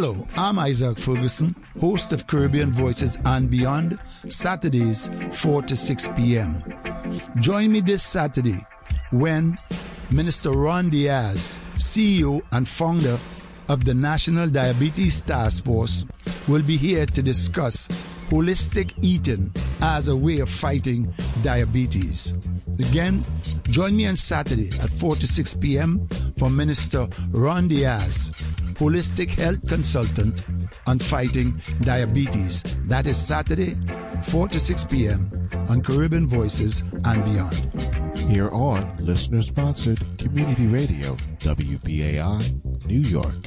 Hello, I'm Isaac Ferguson, host of Caribbean Voices and Beyond, Saturdays 4 to 6 p.m. Join me this Saturday when Minister Ron Diaz, CEO and founder of the National Diabetes Task Force, will be here to discuss holistic eating as a way of fighting diabetes. Again, join me on Saturday at 4 to 6 p.m. for Minister Ron Diaz, holistic health consultant on fighting diabetes. That is Saturday, 4 to 6 p.m. on Caribbean Voices and Beyond. Here on listener-sponsored community radio, WBAI, New York.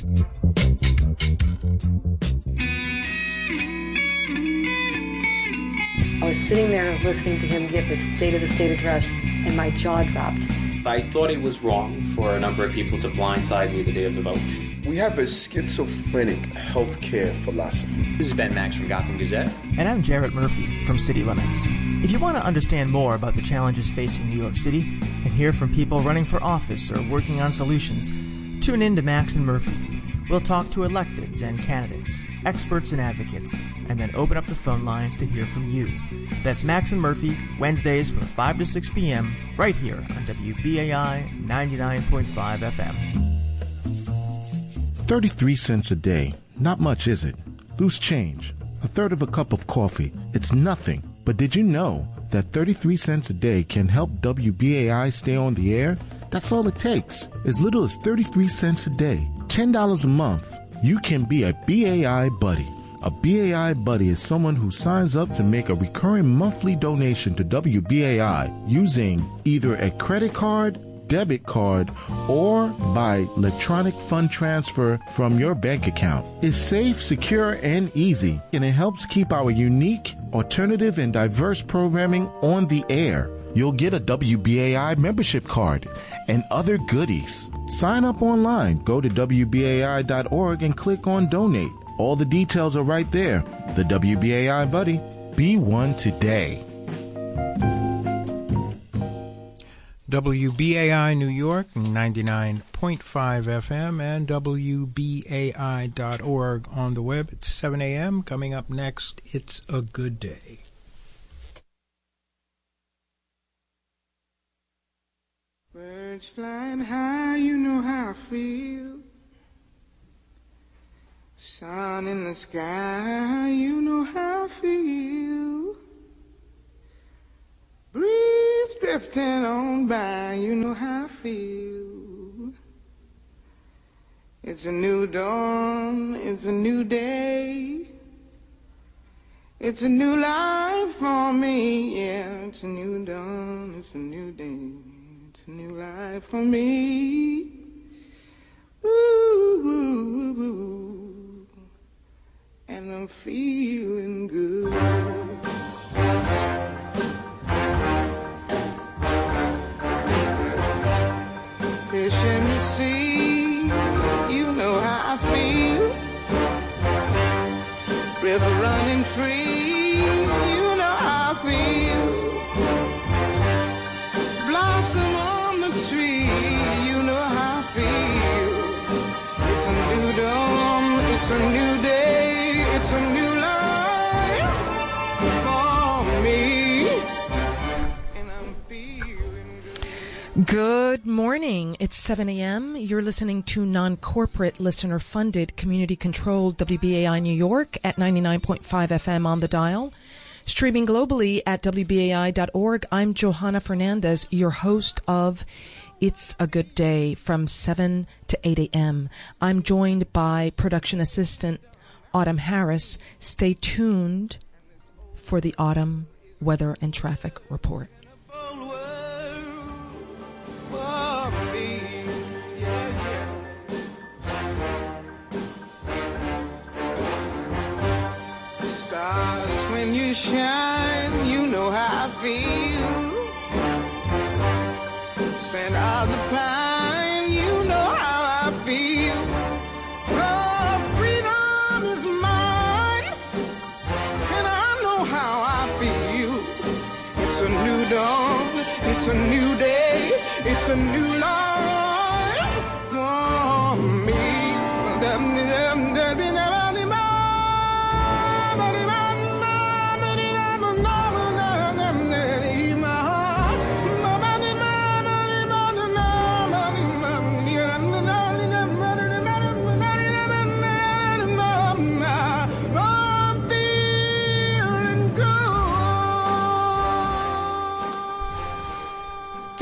I was sitting there listening to him give his State of the State address, and my jaw dropped. I thought it was wrong for a number of people to blindside me the day of the vote. We have a schizophrenic healthcare philosophy. This is Ben Max from Gotham Gazette. And I'm Jarrett Murphy from City Limits. If you want to understand more about the challenges facing New York City and hear from people running for office or working on solutions, tune in to Max and Murphy. We'll talk to electeds and candidates, experts and advocates, and then open up the phone lines to hear from you. That's Max and Murphy, Wednesdays from 5 to 6 p.m., right here on WBAI 99.5 FM. 33 cents a day. Not much, is it? Loose change. A third of a cup of coffee. It's nothing. But did you know that 33 cents a day can help WBAI stay on the air? That's all it takes. As little as 33 cents a day. $10 a month. You can be a BAI buddy. A BAI buddy is someone who signs up to make a recurring monthly donation to WBAI using either a credit card, debit card, or by electronic fund transfer from your bank account. It's safe, secure, and easy, and it helps keep our unique, alternative, and diverse programming on the air. You'll get a WBAI membership card and other goodies. Sign up online. Go to WBAI.org and click on Donate. All the details are right there. The WBAI Buddy. Be one today. WBAI New York, 99.5 FM, and WBAI.org on the web at 7 a.m. Coming up next, It's a Good Day. Birds flying high, you know how I feel. Sun in the sky, you know how I feel. Breeze drifting on by, you know how I feel. It's a new dawn, it's a new day. It's a new life for me, yeah. It's a new dawn, it's a new day. It's a new life for me. Ooh, ooh, ooh. And I'm feeling good. Fish in the sea, you know how I feel. River running free, you know how I feel. Blossom on the tree, you know how I feel. It's a new dawn, it's a new day, it's a new life for me. And I'm feeling good. Good morning. It's 7 a.m. You're listening to non-corporate, listener-funded, community-controlled WBAI New York at 99.5 FM on the dial. Streaming globally at WBAI.org, I'm Johanna Fernandez, your host of It's a Good Day from 7 to 8 a.m. I'm joined by production assistant Autumn Harris. Stay tuned for the Autumn weather and traffic report. When you shine, you know how I feel. Scent of the pine, you know how I feel. Oh, freedom is mine, and I know how I feel. It's a new dawn, it's a new day, it's a new life for me.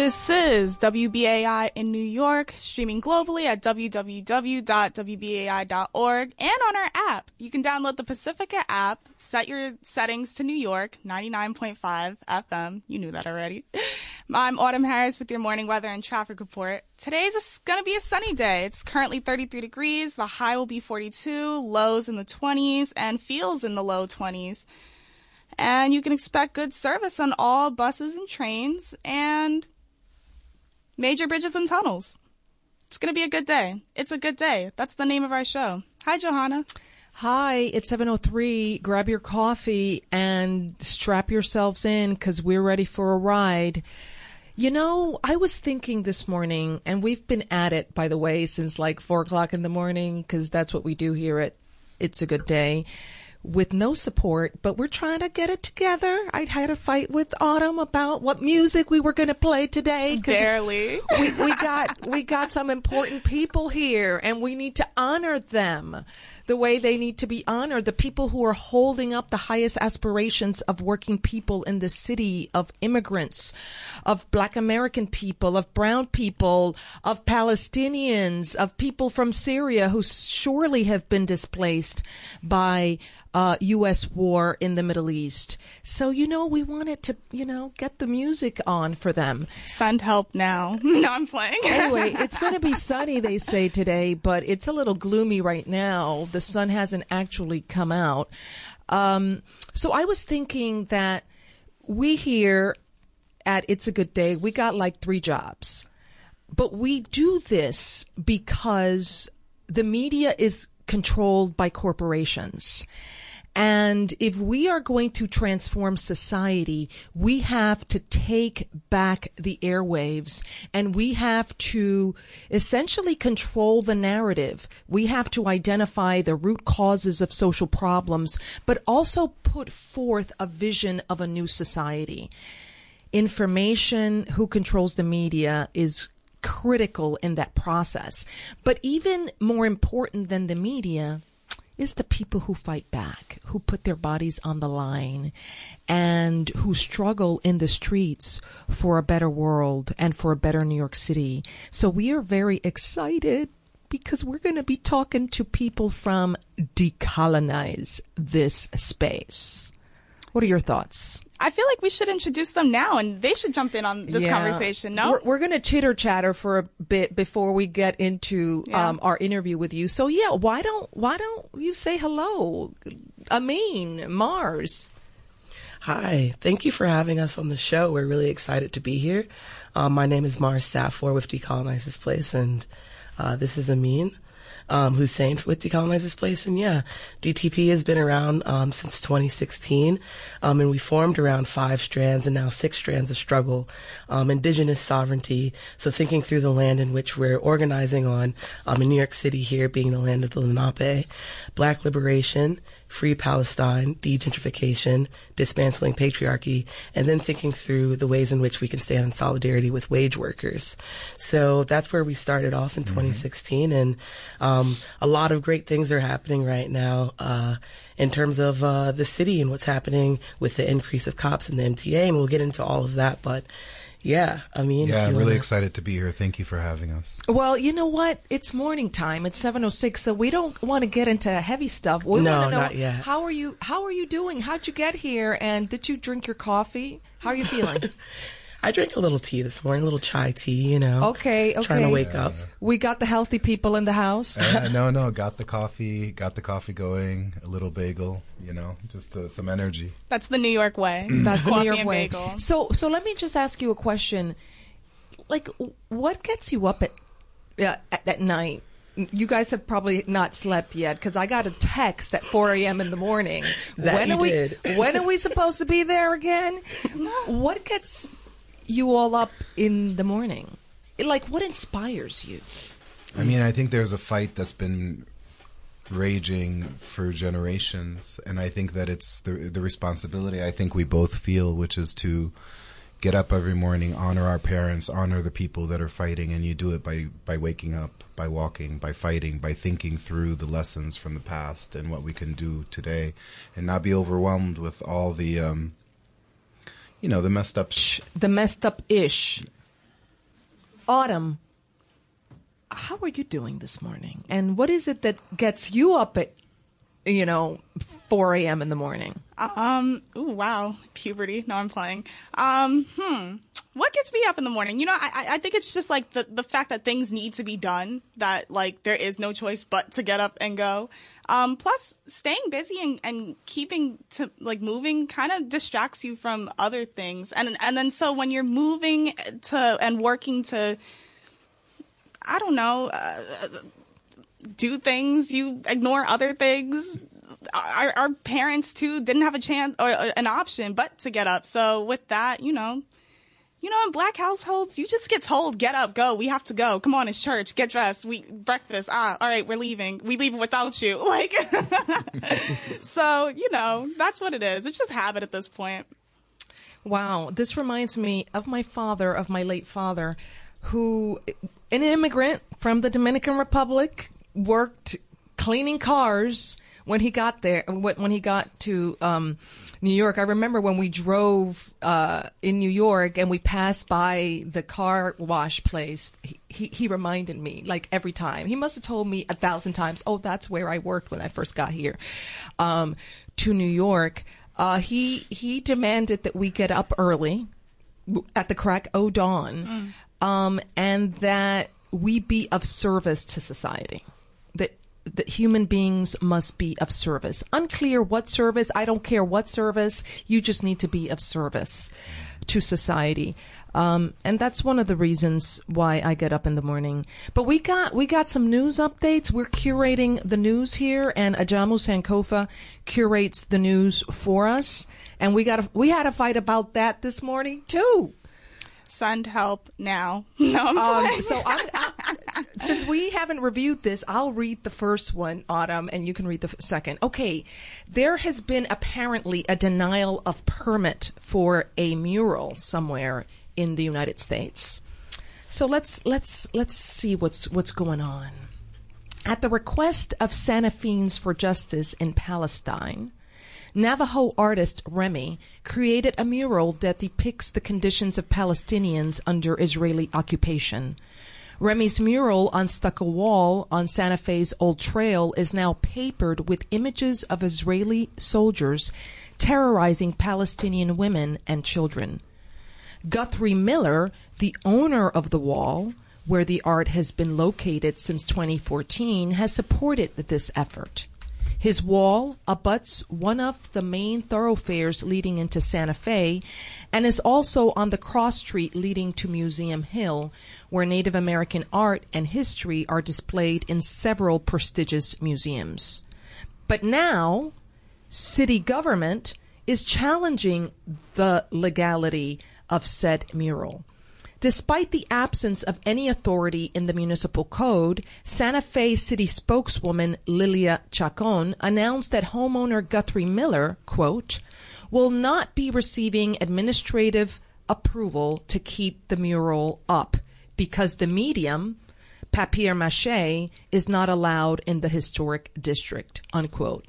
This is WBAI in New York, streaming globally at www.wbai.org and on our app. You can download the Pacifica app, set your settings to New York, 99.5 FM. You knew that already. I'm Autumn Harris with your morning weather and traffic report. Today's going to be a sunny day. It's currently 33 degrees. The high will be 42, lows in the 20s, and feels in the low 20s. And you can expect good service on all buses and trains and major bridges and tunnels. It's going to be a good day. It's a good day. That's the name of our show. Hi, Johanna. Hi, it's 7:03. Grab your coffee and strap yourselves in because we're ready for a ride. You know, I was thinking this morning, and we've been at it, by the way, since like 4 o'clock in the morning because that's what we do here at It's a Good Day. With no support, but we're trying to get it together. I had a fight with Autumn about what music we were going to play today. Barely. We got some important people here, and we need to honor them the way they need to be honored. The people who are holding up the highest aspirations of working people in the city, of immigrants, of Black American people, of brown people, of Palestinians, of people from Syria who surely have been displaced by U.S. war in the Middle East. So, we wanted to, get the music on for them. Send help now. No, I'm playing. Anyway, it's going to be sunny, they say today, but it's a little gloomy right now. The sun hasn't actually come out. So I was thinking that we here at It's a Good Day, we got like 3 jobs. But we do this because the media is controlled by corporations. And if we are going to transform society, we have to take back the airwaves and we have to essentially control the narrative. We have to identify the root causes of social problems, but also put forth a vision of a new society. Information, who controls the media, is critical in that process. But even more important than the media is the people who fight back, who put their bodies on the line, and who struggle in the streets for a better world and for a better New York City. So we are very excited because we're going to be talking to people from Decolonize This Space. What are your thoughts? I feel like we should introduce them now, and they should jump in on this conversation, no? We're going to chitter-chatter for a bit before we get into our interview with you. So, why don't you say hello? Amin, Mars. Hi. Thank you for having us on the show. We're really excited to be here. My name is Mars Safour with Decolonize This Place, and this is Amin Hussein with Decolonize This Place. And DTP has been around since 2016, and we formed around 5 strands and now 6 strands of struggle. Indigenous sovereignty, so thinking through the land in which we're organizing on, in New York City here being the land of the Lenape, Black liberation, free Palestine, de-gentrification, dismantling patriarchy, and then thinking through the ways in which we can stand in solidarity with wage workers. So that's where we started off in 2016, and a lot of great things are happening right now in terms of the city and what's happening with the increase of cops and the MTA, and we'll get into all of that, but I'm really excited to be here. Thank you for having us. Well, you know what? It's morning time. It's 7:06, so we don't want to get into heavy stuff. We no, want to know, not yet. How are you doing? How'd you get here? And did you drink your coffee? How are you feeling? I drank a little tea this morning, a little chai tea, Okay. Trying to wake up. We got the healthy people in the house. No, got the coffee going, a little bagel, just some energy. That's the New York way. That's the New York way. Bagel. So let me just ask you a question. Like, what gets you up at night? You guys have probably not slept yet because I got a text at 4 a.m. in the morning. When are we supposed to be there again? What gets you all up in the morning? Like, what inspires you? I mean, I think there's a fight that's been raging for generations, and I think that it's the responsibility I think we both feel, which is to get up every morning, honor our parents, honor the people that are fighting, and you do it by waking up, by walking, by fighting, by thinking through the lessons from the past and what we can do today, and not be overwhelmed with all the the messed up the messed up ish. Autumn, how are you doing this morning? And what is it that gets you up at, 4 a.m. in the morning? Ooh, wow. Puberty. No, I'm playing. What gets me up in the morning? I think it's just like the fact that things need to be done, that like there is no choice but to get up and go. Plus staying busy and keeping to like moving kind of distracts you from other things. And then so when you're moving to and working to, I don't know, do things, you ignore other things. Our parents too didn't have a chance or an option but to get up. So with that, in Black households, you just get told, get up, go. We have to go. Come on, it's church. Get dressed. Breakfast. All right, we're leaving. We leave without you. Like, so, that's what it is. It's just habit at this point. Wow. This reminds me of my late father, who, an immigrant from the Dominican Republic, worked cleaning cars when he got there, when he got to New York. I remember when we drove in New York and we passed by the car wash place, he reminded me, like, every time. He must have told me 1,000 times, oh, that's where I worked when I first got here to New York. He demanded that we get up early at the crack o' dawn, and that we be of service to society. That human beings must be of service. Unclear what service. I don't care what service. You just need to be of service to society. And that's one of the reasons why I get up in the morning. But we got some news updates. We're curating the news here, and Ajamu Sankofa curates the news for us. And we had a fight about that this morning too. Send help now. No, I'm playing. So since we haven't reviewed this, I'll read the first one, Autumn, and you can read the second. Okay. There has been apparently a denial of permit for a mural somewhere in the United States. So let's see what's going on. At the request of Santa Feens for Justice in Palestine, Navajo artist Remy created a mural that depicts the conditions of Palestinians under Israeli occupation. Remy's mural on stucco wall on Santa Fe's Old Trail is now papered with images of Israeli soldiers terrorizing Palestinian women and children. Guthrie Miller, the owner of the wall, where the art has been located since 2014, has supported this effort. His wall abuts one of the main thoroughfares leading into Santa Fe and is also on the cross street leading to Museum Hill, where Native American art and history are displayed in several prestigious museums. But now, city government is challenging the legality of said mural. Despite the absence of any authority in the municipal code, Santa Fe city spokeswoman Lilia Chacon announced that homeowner Guthrie Miller, quote, will not be receiving administrative approval to keep the mural up because the medium, papier-mâché, is not allowed in the historic district, unquote.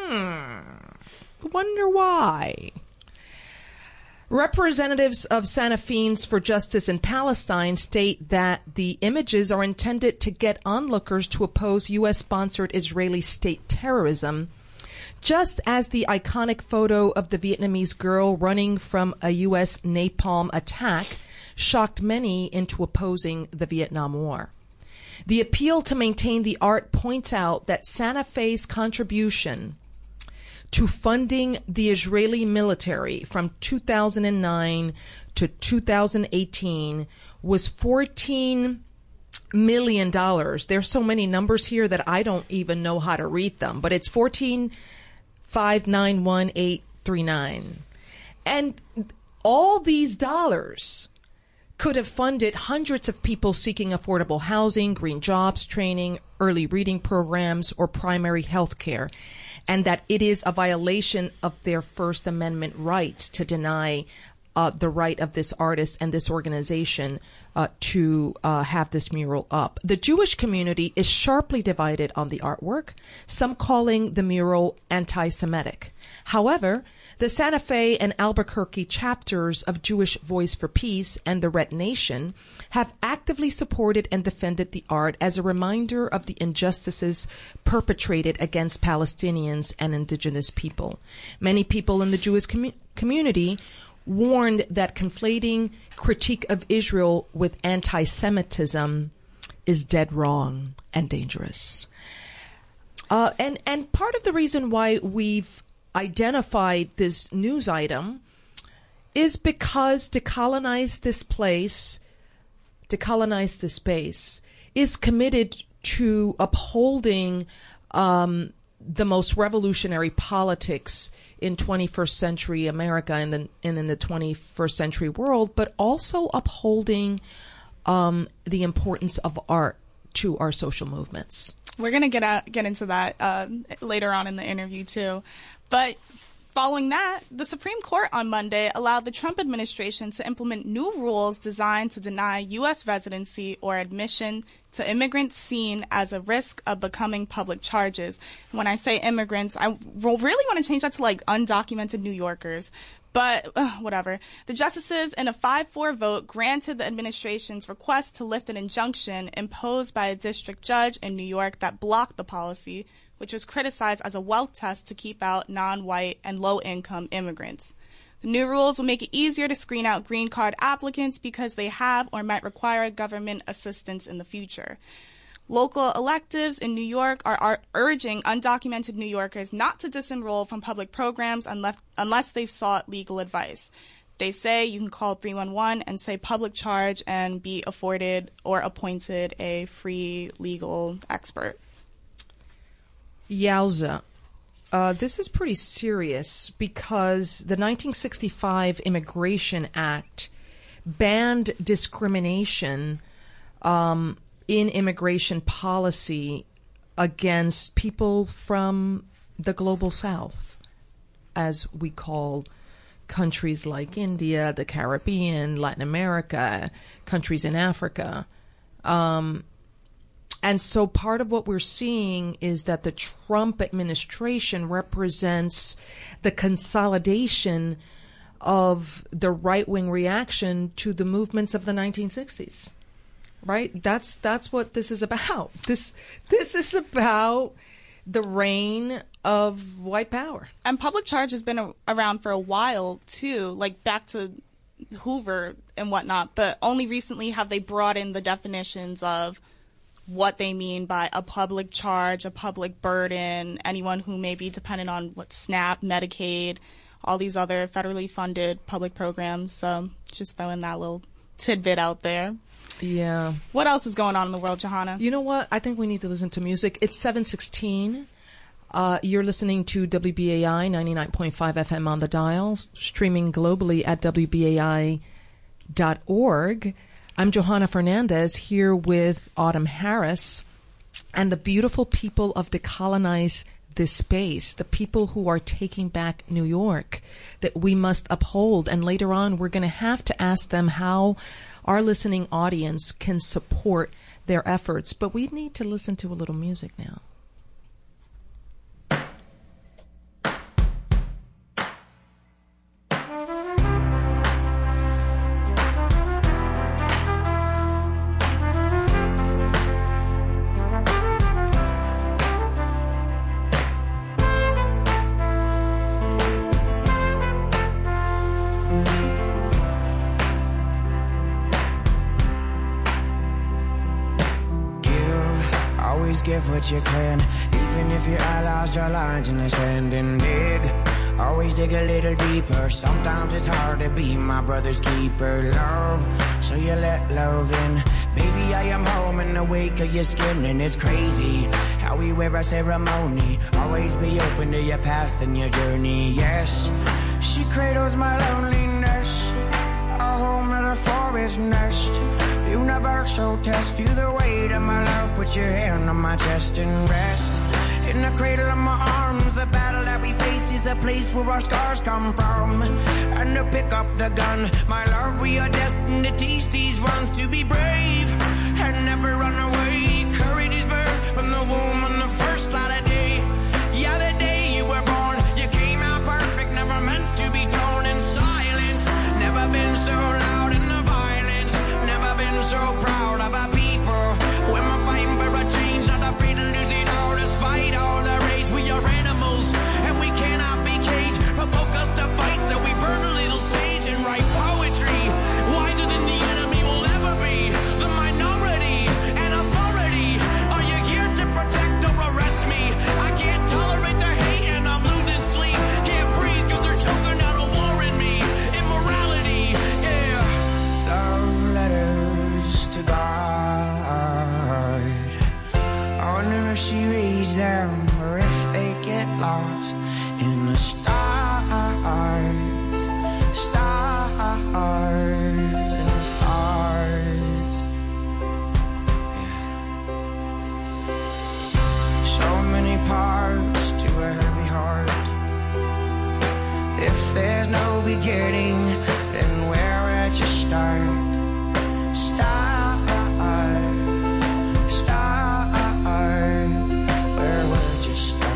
Wonder why. Representatives of Santa Feens for Justice in Palestine state that the images are intended to get onlookers to oppose U.S.-sponsored Israeli state terrorism, just as the iconic photo of the Vietnamese girl running from a U.S. napalm attack shocked many into opposing the Vietnam War. The appeal to maintain the art points out that Santa Fe's contribution to funding the Israeli military from 2009 to 2018 was $14 million. There's so many numbers here that I don't even know how to read them, but it's 14,591,839. And all these dollars could have funded hundreds of people seeking affordable housing, green jobs, training, early reading programs, or primary health care, and that it is a violation of their First Amendment rights to deny the right of this artist and this organization to have this mural up. The Jewish community is sharply divided on the artwork, some calling the mural anti-Semitic. However, the Santa Fe and Albuquerque chapters of Jewish Voice for Peace and the Red Nation have actively supported and defended the art as a reminder of the injustices perpetrated against Palestinians and indigenous people. Many people in the Jewish community warned that conflating critique of Israel with anti-Semitism is dead wrong and dangerous. And part of the reason why we've identified this news item is because Decolonize This Space is committed to upholding the most revolutionary politics in 21st century America and in the 21st century world, but also upholding the importance of art to our social movements. We're going to get into that later on in the interview, too. But following that, the Supreme Court on Monday allowed the Trump administration to implement new rules designed to deny U.S. residency or admission to immigrants seen as a risk of becoming public charges. When I say immigrants, I really want to change that to like undocumented New Yorkers. But whatever. The justices, in a 5-4 vote, granted the administration's request to lift an injunction imposed by a district judge in New York that blocked the policy, which was criticized as a wealth test to keep out non-white and low-income immigrants. The new rules will make it easier to screen out green card applicants because they have or might require government assistance in the future. Local electives in New York are urging undocumented New Yorkers not to disenroll from public programs unless they've sought legal advice. They say you can call 311 and say public charge and be afforded or appointed a free legal expert. Yowza. This is pretty serious because the 1965 Immigration Act banned discrimination in immigration policy against people from the global south, as we call countries like India, the Caribbean, Latin America, countries in Africa. And so part of what we're seeing is that the Trump administration represents the consolidation of the right-wing reaction to the movements of the 1960s. Right? That's what this is about. This is about the reign of white power. And public charge has been around for a while, too, like back to Hoover and whatnot, but only recently have they brought in the definitions of what they mean by a public charge, a public burden, anyone who may be dependent on SNAP, Medicaid, all these other federally funded public programs. So just throwing that little tidbit out there. Yeah. What else is going on in the world, Johanna? You know what? I think we need to listen to music. It's 7:16. You're listening to WBAI 99.5 FM on the dial, streaming globally at WBAI.org. I'm Johanna Fernandez here with Autumn Harris and the beautiful people of Decolonize This Space, the people who are taking back New York that we must uphold. And later on, we're going to have to ask them how our listening audience can support their efforts. But we need to listen to a little music now. Give what you can, even if your allies draw lines in the sand, and dig. Always dig a little deeper. Sometimes it's hard to be my brother's keeper. Love, so you let love in. Baby, I am home in the wake of your skin, and it's crazy how we wear a ceremony. Always be open to your path and your journey. Yes, she cradles my loneliness. A home in a forest nest. Universal test, feel the weight of my love. Put your hand on my chest and rest in the cradle of my arms. The battle that we face is a place where our scars come from. And to pick up the gun, my love, we are destined to teach these ones to be brave and never run away. Courage is birthed from the womb on the first light of day. Yeah, the day you were born, you came out perfect, never meant to be torn in silence. Never been so loud in the violence, never been so proud of our people. When we're fighting for a change, not afraid to lose it all, despite all the rage. We are animals, and we cannot be caged. Provoke us to fight, so we burn a little sage and write poetry. Wiser than the enemy will ever be. The minority and authority. Are you here to protect or arrest me? I can't tolerate the hate and I'm losing sleep. Can't breathe cause they're choking out a war in me. Immorality, yeah. Love letters to God. I wonder if she reads them or if they get lost in the stars. Stars and the stars. So many parts to a heavy heart. If there's no beginning, then where would you start? Start, where would you start?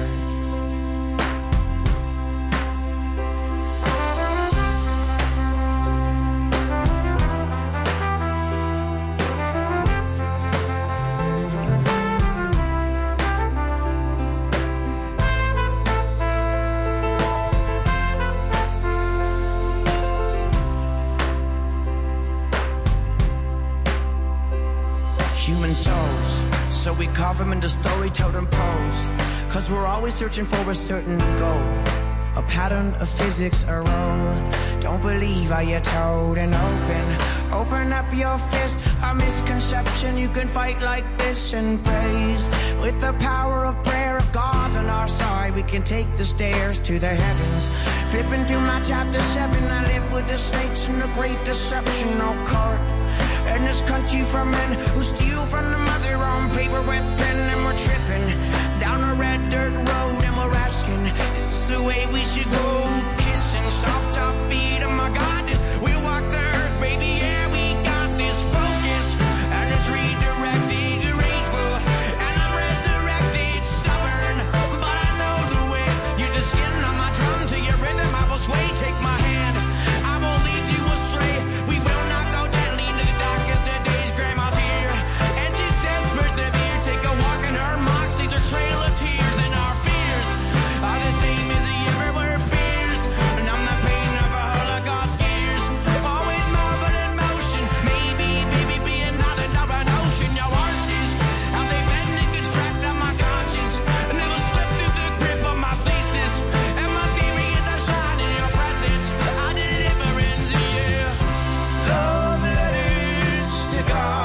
Human souls, so we carve them into storytelling pose. Cause we're always searching for a certain goal, a pattern of physics, a role. Don't believe how you're told and open up your fist. A misconception, you can fight like this and praise. With the power of prayer, if God's on our side, we can take the stairs to the heavens. Flipping to my chapter 7, I live with the snakes and the great deception, no court. In this country for men who steal from the mother on paper with pen. And we're tripping down a red dirt road and we're asking, is this the way we should go? Kissing soft top feet, oh my God, this we walk the earth, baby, yeah, we got this focus. And it's redirected, grateful, and I'm resurrected, stubborn. But I know the way, you're the skin on my drum to your rhythm, I will sway, take my hand, I won't lead you astray. We will not go deadly into the darkest of days. Grandma's here, and she says persevere. Take a walk in her mox, leaves a trail of tears. And our fears are the same as the everywhere fears. And I'm the pain of a Holocaust years. Always moving in motion, maybe, baby, being not another notion. Your arches, how they bend and contract on my conscience. Never slip through the grip of my thesis. And my theory is the shine in your presence. I deliver into you. Love letters to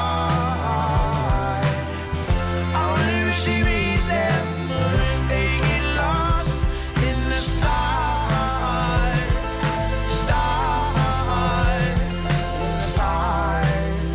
God. I wonder if she reads them or if they get lost in the stars. Stars, stars.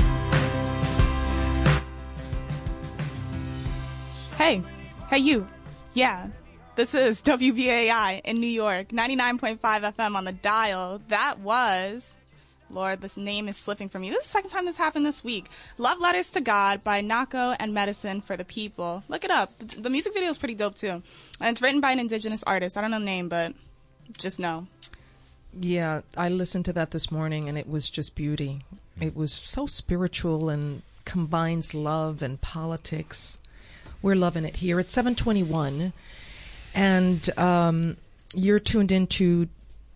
Hey you. Yeah. This is WBAI in New York, 99.5 FM on the dial. That was, Lord, this name is slipping from me. This is the second time this happened this week. Love Letters to God by Nako and Medicine for the People. Look it up. The music video is pretty dope, too. And it's written by an indigenous artist. I don't know the name, but just know. Yeah, I listened to that this morning, and it was just beauty. It was so spiritual and combines love and politics. We're loving it here. It's 7:21, and you're tuned into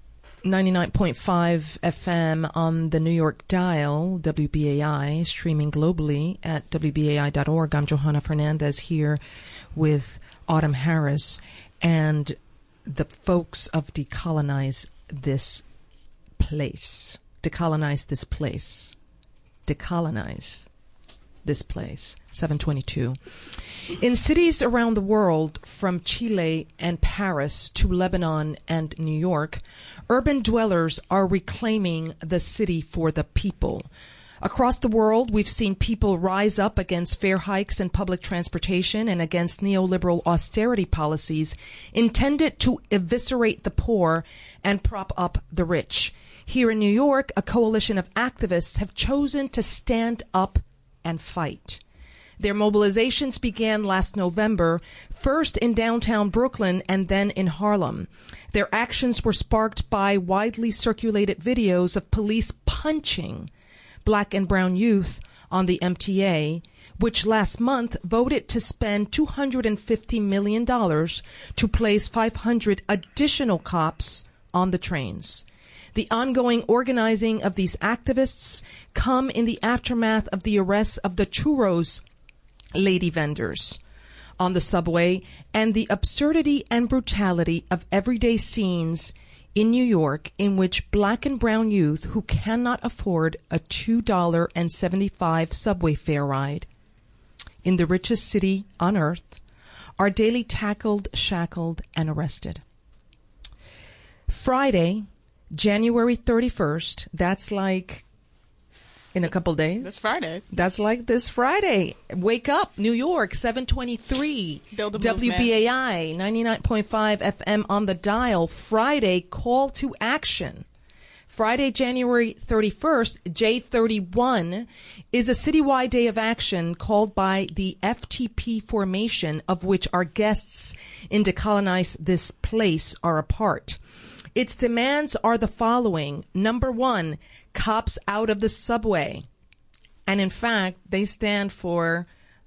99.5 FM on the New York dial, WBAI, streaming globally at WBAI.org. I'm Johanna Fernandez here with Autumn Harris and the folks of Decolonize This Place. Decolonize This Place. Decolonize This Place. 722. In cities around the world, from Chile and Paris to Lebanon and New York, urban dwellers are reclaiming the city for the people. Across the world, we've seen people rise up against fare hikes in public transportation and against neoliberal austerity policies intended to eviscerate the poor and prop up the rich. Here in New York, a coalition of activists have chosen to stand up and fight. Their mobilizations began last November, first in downtown Brooklyn and then in Harlem. Their actions were sparked by widely circulated videos of police punching Black and brown youth on the MTA, which last month voted to spend $250 million to place 500 additional cops on the trains. The ongoing organizing of these activists come in the aftermath of the arrests of the churros lady vendors on the subway and the absurdity and brutality of everyday scenes in New York in which Black and brown youth who cannot afford a $2.75 subway fare ride in the richest city on earth are daily tackled, shackled, and arrested. Friday, January 31st, that's like in a couple days. This Friday. That's like this Friday. Wake up, New York, 723. Build a WBAI, 99.5 FM on the dial. Friday, call to action. Friday, January 31st, J31, is a citywide day of action called by the FTP formation, of which our guests in Decolonize This Place are a part. Its demands are the following. Number one, cops out of the subway. And in fact, they stand for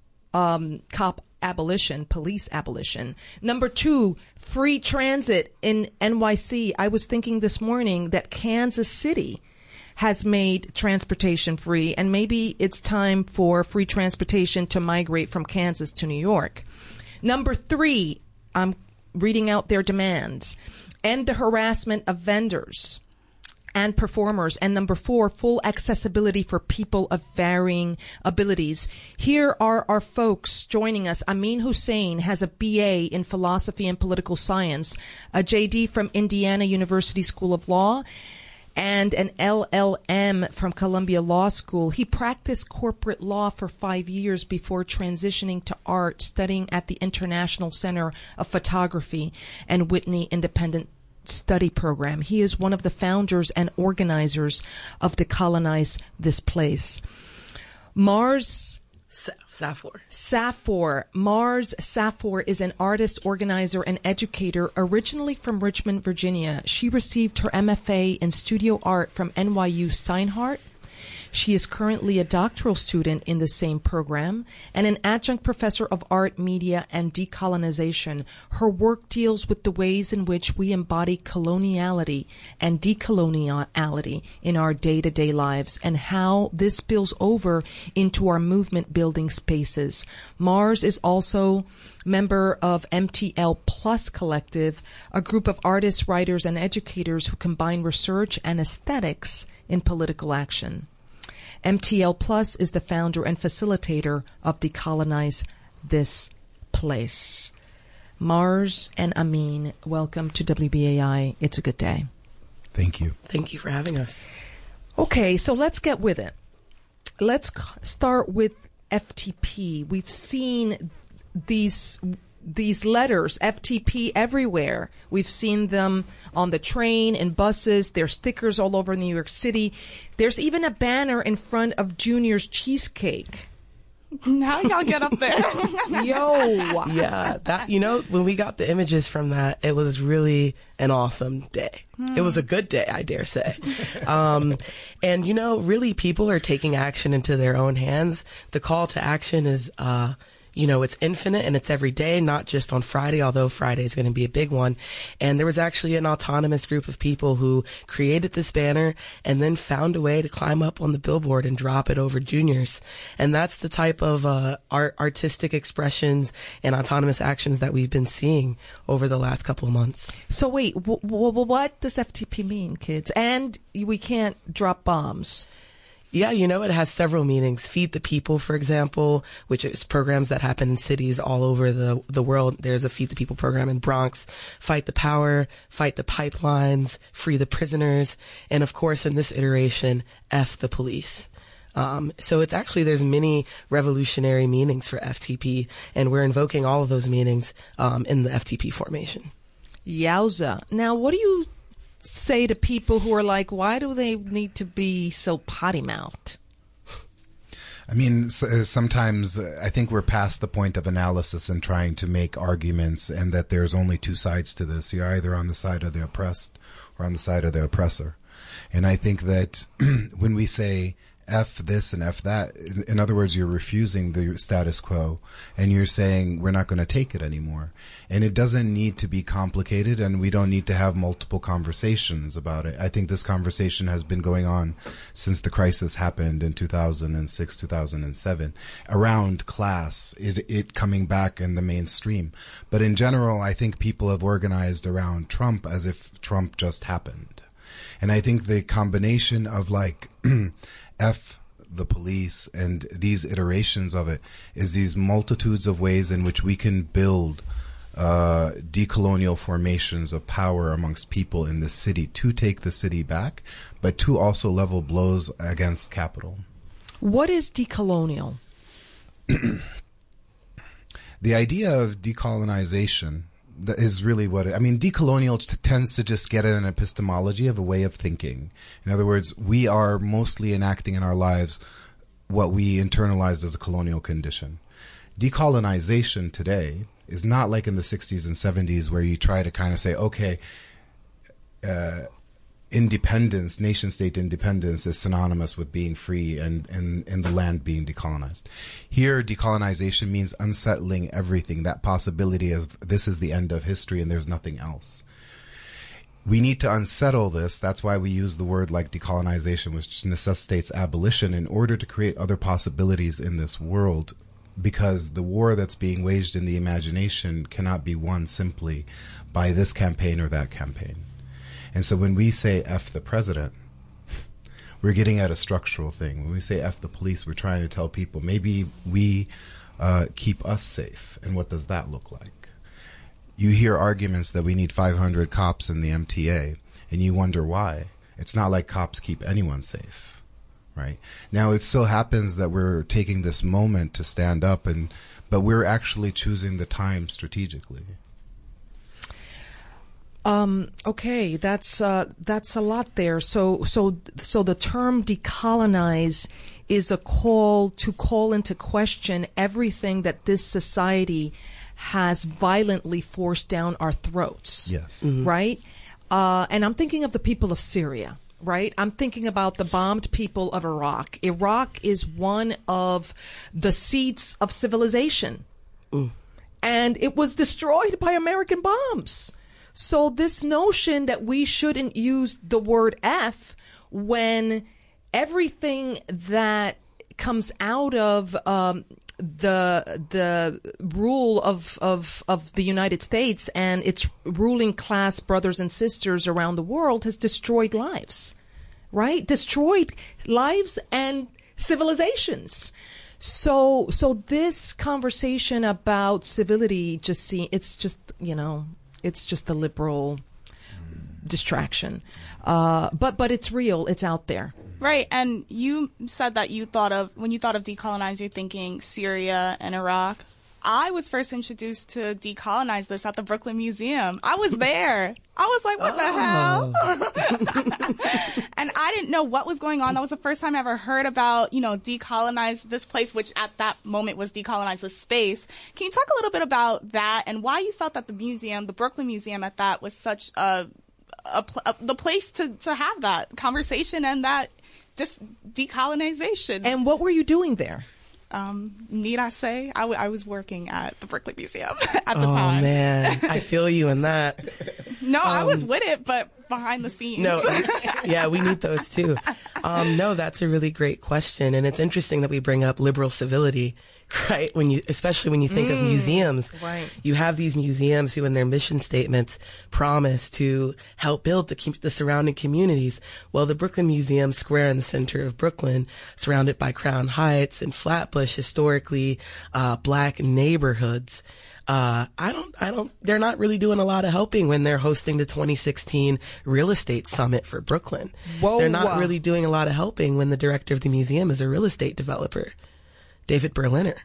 cop abolition, police abolition. Number two, free transit in NYC. I was thinking this morning that Kansas City has made transportation free, and maybe it's time for free transportation to migrate from Kansas to New York. Number three, I'm reading out their demands. End the harassment of vendors and performers. And number four, full accessibility for people of varying abilities. Here are our folks joining us. Amin Hussein has a BA in philosophy and political science, a JD from Indiana University School of Law, and an LLM from Columbia Law School. He practiced corporate law for 5 years before transitioning to art, studying at the International Center of Photography and Whitney Independent Study Program. He is one of the founders and organizers of Decolonize This Place. Mars Safour. Mars Safour is an artist, organizer, and educator originally from Richmond, Virginia. She received her MFA in studio art from NYU Steinhardt. She is currently a doctoral student in the same program and an adjunct professor of art, media, and decolonization. Her work deals with the ways in which we embody coloniality and decoloniality in our day-to-day lives and how this spills over into our movement-building spaces. Mars is also member of MTL Plus Collective, a group of artists, writers, and educators who combine research and aesthetics in political action. MTL Plus is the founder and facilitator of Decolonize This Place. Mars and Amin, welcome to WBAI. It's a good day. Thank you. Thank you for having us. Okay, so let's get with it. Let's start with FTP. We've seen these letters, FTP, everywhere. We've seen them on the train and buses. There's stickers all over New York City. There's even a banner in front of Junior's Cheesecake. How y'all get up there? Yo. Yeah, that, when we got the images from that, it was really an awesome day. It was a good day, I dare say. And, really people are taking action into their own hands. The call to action is, it's infinite and it's every day, not just on Friday, although Friday is going to be a big one. And there was actually an autonomous group of people who created this banner and then found a way to climb up on the billboard and drop it over Junior's. And that's the type of artistic expressions and autonomous actions that we've been seeing over the last couple of months. So wait, what does FTP mean, kids? And we can't drop bombs. Yeah, it has several meanings. Feed the People, for example, which is programs that happen in cities all over the world. There's a Feed the People program in Bronx. Fight the Power, Fight the Pipelines, Free the Prisoners, and of course, in this iteration, F the Police. So it's actually, there's many revolutionary meanings for FTP, and we're invoking all of those meanings in the FTP formation. Yowza. Now, what do you say to people who are like, why do they need to be so potty-mouthed? I mean, sometimes I think we're past the point of analysis and trying to make arguments, and that there's only two sides to this. You're either on the side of the oppressed or on the side of the oppressor. And I think that when we say F this and F that, in other words, you're refusing the status quo and you're saying we're not going to take it anymore. And it doesn't need to be complicated, and we don't need to have multiple conversations about it. I think this conversation has been going on since the crisis happened in 2006, 2007, around class, it coming back in the mainstream. But in general, I think people have organized around Trump as if Trump just happened. And I think the combination of like F the police and these iterations of it is these multitudes of ways in which we can build decolonial formations of power amongst people in the city to take the city back, but to also level blows against capital. What is decolonial? The idea of decolonization is really what I mean. Decolonial tends to just get at an epistemology of a way of thinking. In other words, we are mostly enacting in our lives what we internalized as a colonial condition. Decolonization today is not like in the 60s and 70s where you try to kind of say, okay, independence, nation-state independence is synonymous with being free and the land being decolonized. Here, decolonization means unsettling everything, that possibility of this is the end of history and there's nothing else. We need to unsettle this. That's why we use the word like decolonization, which necessitates abolition in order to create other possibilities in this world, because the war that's being waged in the imagination cannot be won simply by this campaign or that campaign. And so when we say F the president, we're getting at a structural thing. When we say F the police, we're trying to tell people maybe we keep us safe. And what does that look like? You hear arguments that we need 500 cops in the MTA, and you wonder why. It's not like cops keep anyone safe. Right? Now, it so happens that we're taking this moment to stand up, but we're actually choosing the time strategically. Okay, that's a lot there. So the term decolonize is a call into question everything that this society has violently forced down our throats. Yes. Mm-hmm. Right? And I'm thinking of the people of Syria. Right? I'm thinking about the bombed people of Iraq. Iraq is one of the seats of civilization. And it was destroyed by American bombs. So this notion that we shouldn't use the word F when everything that comes out of the rule of the United States and its ruling class brothers and sisters around the world has destroyed lives, right? Destroyed lives and civilizations. So this conversation about civility it's just a liberal distraction. But it's real. It's out there. Right, and you said that when you thought of decolonize, you're thinking Syria and Iraq. I was first introduced to decolonize this at the Brooklyn Museum. I was there. I was like, what the hell? And I didn't know what was going on. That was the first time I ever heard about, decolonize this place, which at that moment was decolonize this space. Can you talk a little bit about that and why you felt that the Brooklyn Museum at that was such the place to have that conversation and that just decolonization? And what were you doing there? Need I say? I was working at the Brooklyn Museum at the time. Oh, man. I feel you in that. No, I was with it, but behind the scenes. No, yeah, we need those too. No, that's a really great question. And it's interesting that we bring up liberal civility right? Especially when you think of museums, right. You have these museums who in their mission statements promise to help build the surrounding communities. Well, the Brooklyn Museum Square in the center of Brooklyn, surrounded by Crown Heights and Flatbush, historically, black neighborhoods. They're not really doing a lot of helping when they're hosting the 2016 Real Estate Summit for Brooklyn. Whoa. They're not really doing a lot of helping when the director of the museum is a real estate developer, David Berliner.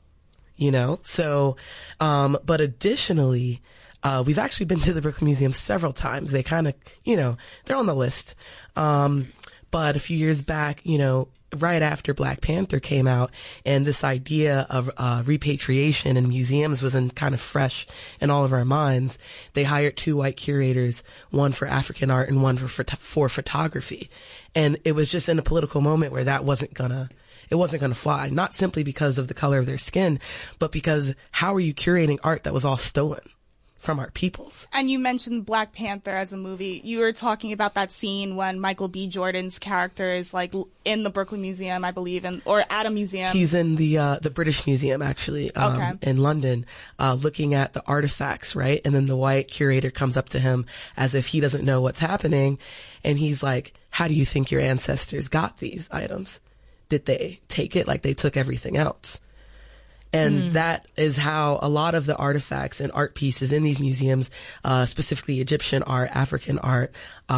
So, but additionally, we've actually been to the Brooklyn Museum several times. They kind of, they're on the list. But a few years back, right after Black Panther came out and this idea of repatriation in museums was kind of fresh in all of our minds, they hired 2 white curators, one for African art and one for photography. And it was just in a political moment where that wasn't gonna fly, not simply because of the color of their skin, but because how are you curating art that was all stolen from our peoples? And you mentioned Black Panther as a movie. You were talking about that scene when Michael B. Jordan's character is like in the Brooklyn Museum, I believe, or at a museum. He's in the British Museum, actually, in London, looking at the artifacts, right? And then the white curator comes up to him as if he doesn't know what's happening. And he's like, how do you think your ancestors got these items? Did they take it like they took everything else? And that is how a lot of the artifacts and art pieces in these museums, specifically Egyptian art, African art,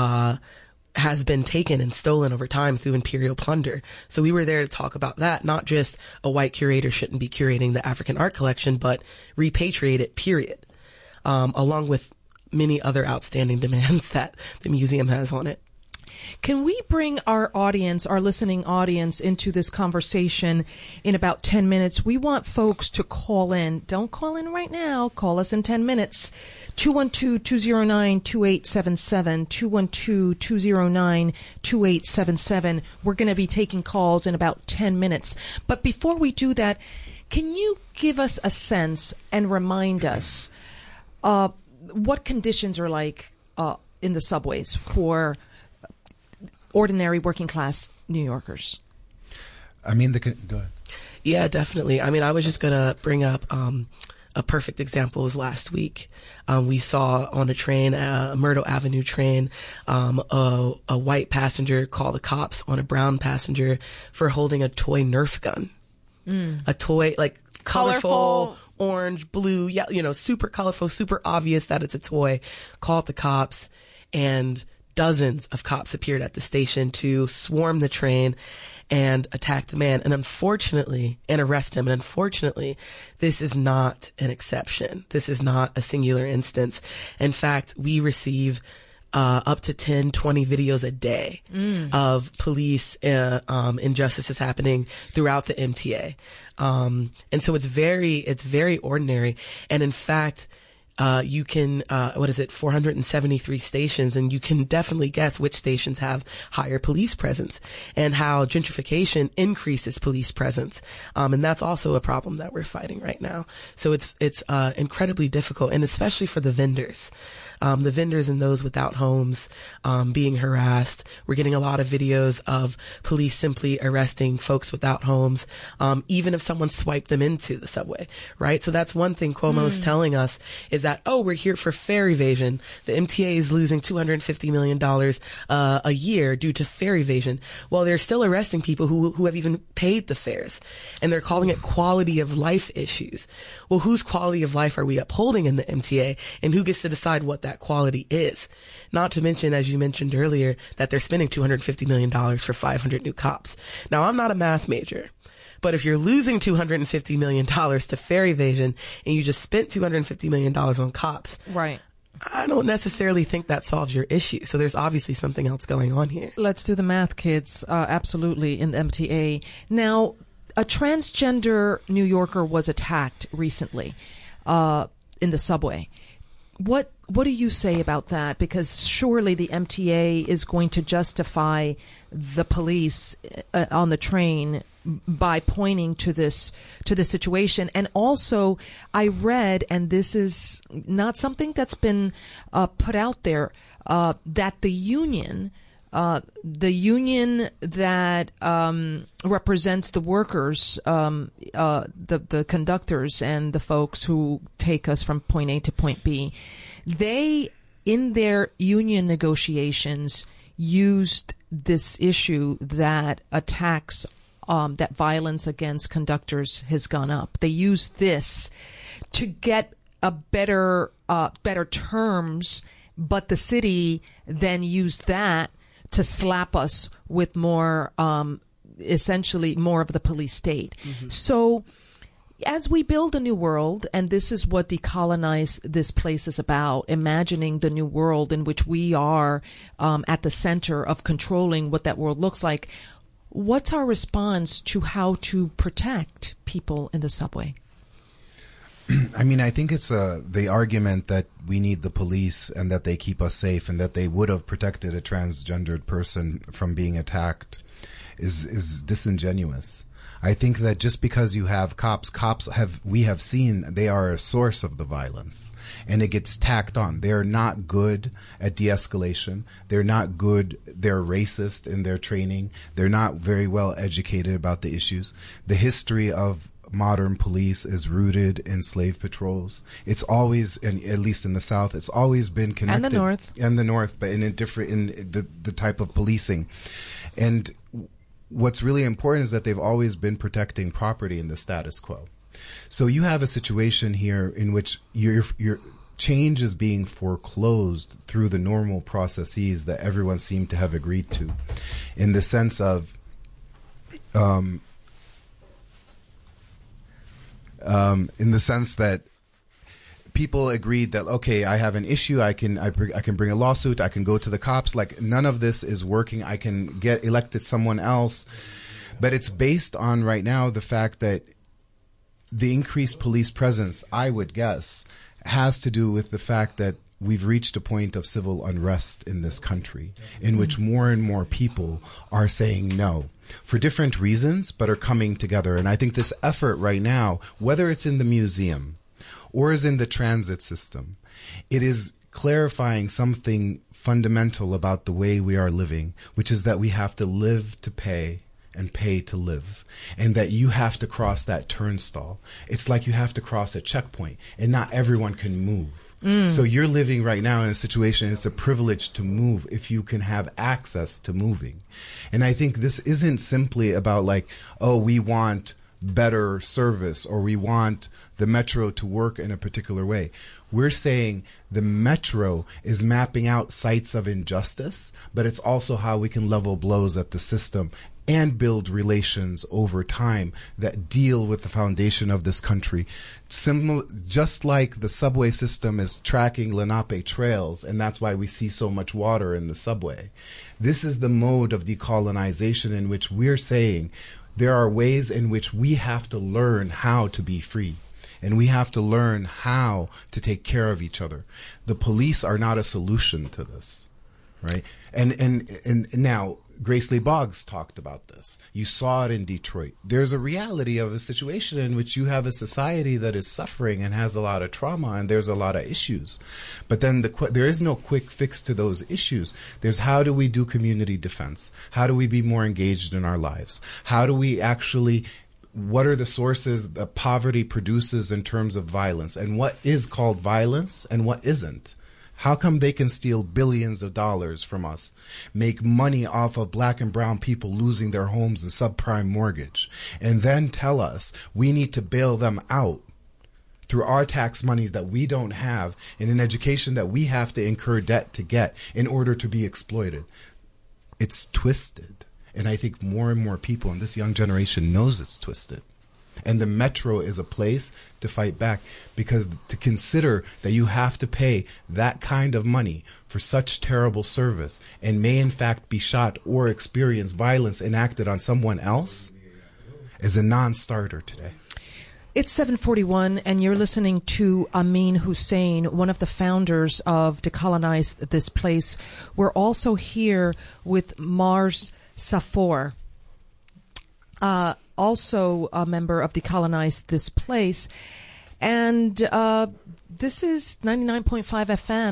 has been taken and stolen over time through imperial plunder. So we were there to talk about that, not just a white curator shouldn't be curating the African art collection, but repatriate it, period, along with many other outstanding demands that the museum has on it. Can we bring our audience, our listening audience, into this conversation in about 10 minutes? We want folks to call in. Don't call in right now. Call us in 10 minutes. 212-209-2877, 212-209-2877. We're going to be taking calls in about 10 minutes. But before we do that, can you give us a sense and remind us what conditions are like in the subways for ordinary working class New Yorkers? Go ahead. Yeah, definitely. I was just going to bring up a perfect example was last week. We saw on a train, a Myrtle Avenue train, a white passenger call the cops on a brown passenger for holding a toy Nerf gun. A toy, like colorful, orange, blue, yeah, super colorful, super obvious that it's a toy. Called the cops, and dozens of cops appeared at the station to swarm the train and attack the man and arrest him. And unfortunately, this is not an exception. This is not a singular instance. In fact, we receive up to 10, 20 videos a day of police injustices happening throughout the MTA. And so it's very ordinary. And in fact, you can, 473 stations, and you can definitely guess which stations have higher police presence and how gentrification increases police presence. And that's also a problem that we're fighting right now. So it's incredibly difficult, and especially for the vendors. The vendors and those without homes, being harassed. We're getting a lot of videos of police simply arresting folks without homes, even if someone swiped them into the subway, right? So that's one thing Cuomo is telling us is that, we're here for fare evasion. The MTA is losing $250 million a year due to fare evasion. Well, they're still arresting people who have even paid the fares, and they're calling it quality of life issues. Well, whose quality of life are we upholding in the MTA, and who gets to decide what that quality is? Not to mention, as you mentioned earlier, that they're spending $250 million for 500 new cops. Now, I'm not a math major, but if you're losing $250 million to fare evasion and you just spent $250 million on cops, right? I don't necessarily think that solves your issue. So there's obviously something else going on here. Let's do the math, kids. Absolutely, in the MTA. Now, a transgender New Yorker was attacked recently in the subway. What do you say about that? Because surely the MTA is going to justify the police on the train by pointing to this situation. And also, I read, and this is not something that's been put out there, that the union the union that represents the workers, the conductors and the folks who take us from point A to point B, they, in their union negotiations, used this issue that attacks, that violence against conductors has gone up. They used this to get a better terms, but the city then used that to slap us with more, essentially more of the police state. Mm-hmm. So as we build a new world, and this is what Decolonize This Place is about, imagining the new world in which we are at the center of controlling what that world looks like, what's our response to how to protect people in the subway? I mean, I think it's the argument that we need the police and that they keep us safe and that they would have protected a transgendered person from being attacked is disingenuous. I think that just because you have cops we have seen they are a source of the violence, and it gets tacked on. They're not good at de-escalation. They're not good. They're racist in their training. They're not very well educated about the issues. The history of modern police is rooted in slave patrols. It's always, and at least in the South, it's always been connected. And the North, but in the type of policing. And what's really important is that they've always been protecting property in the status quo. So you have a situation here in which your change is being foreclosed through the normal processes that everyone seemed to have agreed to, in the sense of that people agreed that, okay, I have an issue, I can bring a lawsuit, I can go to the cops, like none of this is working, I can get elected someone else. But it's based on right now the fact that the increased police presence, I would guess, has to do with the fact that we've reached a point of civil unrest in this country in which more and more people are saying no for different reasons, but are coming together. And I think this effort right now, whether it's in the museum or is in the transit system, it is clarifying something fundamental about the way we are living, which is that we have to live to pay and pay to live, and that you have to cross that turnstile. It's like you have to cross a checkpoint, and not everyone can move. So you're living right now in a situation, it's a privilege to move if you can have access to moving. And I think this isn't simply about like, oh, we want better service or we want the metro to work in a particular way. We're saying the metro is mapping out sites of injustice, but it's also how we can level blows at the system and build relations over time that deal with the foundation of this country. Just like the subway system is tracking Lenape trails, and that's why we see so much water in the subway. This is the mode of decolonization in which we're saying there are ways in which we have to learn how to be free. And we have to learn how to take care of each other. The police are not a solution to this, right? And now, Grace Lee Boggs talked about this. You saw it in Detroit. There's a reality of a situation in which you have a society that is suffering and has a lot of trauma, and there's a lot of issues. But then there is no quick fix to those issues. There's how do we do community defense? How do we be more engaged in our lives? How do we actually... What are the sources that poverty produces in terms of violence? And what is called violence and what isn't? How come they can steal billions of dollars from us, make money off of black and brown people losing their homes in subprime mortgage, and then tell us we need to bail them out through our tax money that we don't have in an education that we have to incur debt to get in order to be exploited? It's twisted. And I think more and more people in this young generation knows it's twisted. And the metro is a place to fight back, because to consider that you have to pay that kind of money for such terrible service and may in fact be shot or experience violence enacted on someone else is a non-starter today. It's 7:41, and you're listening to Amin Hussein, one of the founders of Decolonize This Place. We're also here with Mars Safour, also a member of Decolonize This Place. And this is 99.5 FM,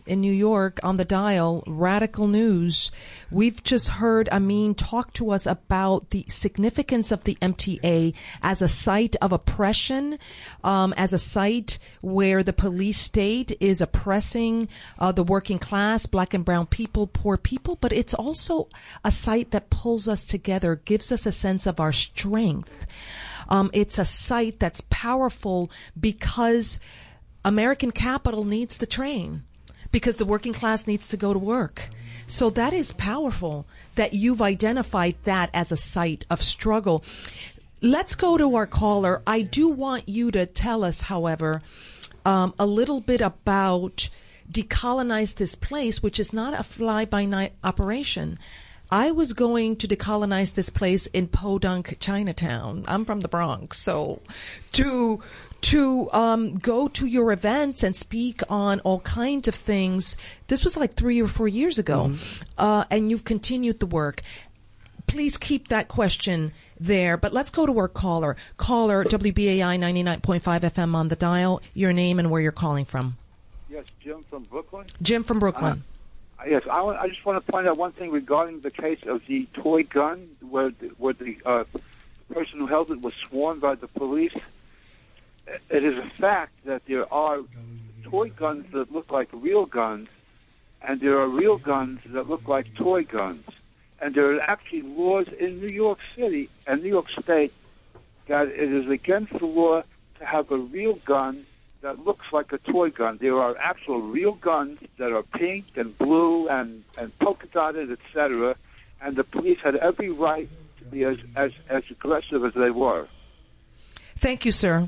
in New York on the dial, Radical News. We've just heard Amin talk to us about the significance of the MTA as a site of oppression, as a site where the police state is oppressing the working class, black and brown people, poor people, but it's also a site that pulls us together, gives us a sense of our strength. It's a site that's powerful because American capital needs the train, because the working class needs to go to work. So that is powerful that you've identified that as a site of struggle. Let's go to our caller. I do want you to tell us, however, a little bit about Decolonize This Place, which is not a fly-by-night operation. I was going to decolonize this place in Podunk, Chinatown. I'm from the Bronx, so to go to your events and speak on all kinds of things. This was like 3 or 4 years ago, and you've continued the work. Please keep that question there, but let's go to our caller. Caller, WBAI 99.5 FM on the dial. Your name and where you're calling from. Yes, Jim from Brooklyn. Jim from Brooklyn. Yes, I just want to point out one thing regarding the case of the toy gun, where the person who held it was sworn by the police. It is a fact that there are toy guns that look like real guns, and there are real guns that look like toy guns. And there are actually laws in New York City and New York State that it is against the law to have a real gun that looks like a toy gun. There are actual real guns that are pink and blue and polka dotted, etc. And the police had every right to be as aggressive as they were. Thank you, sir.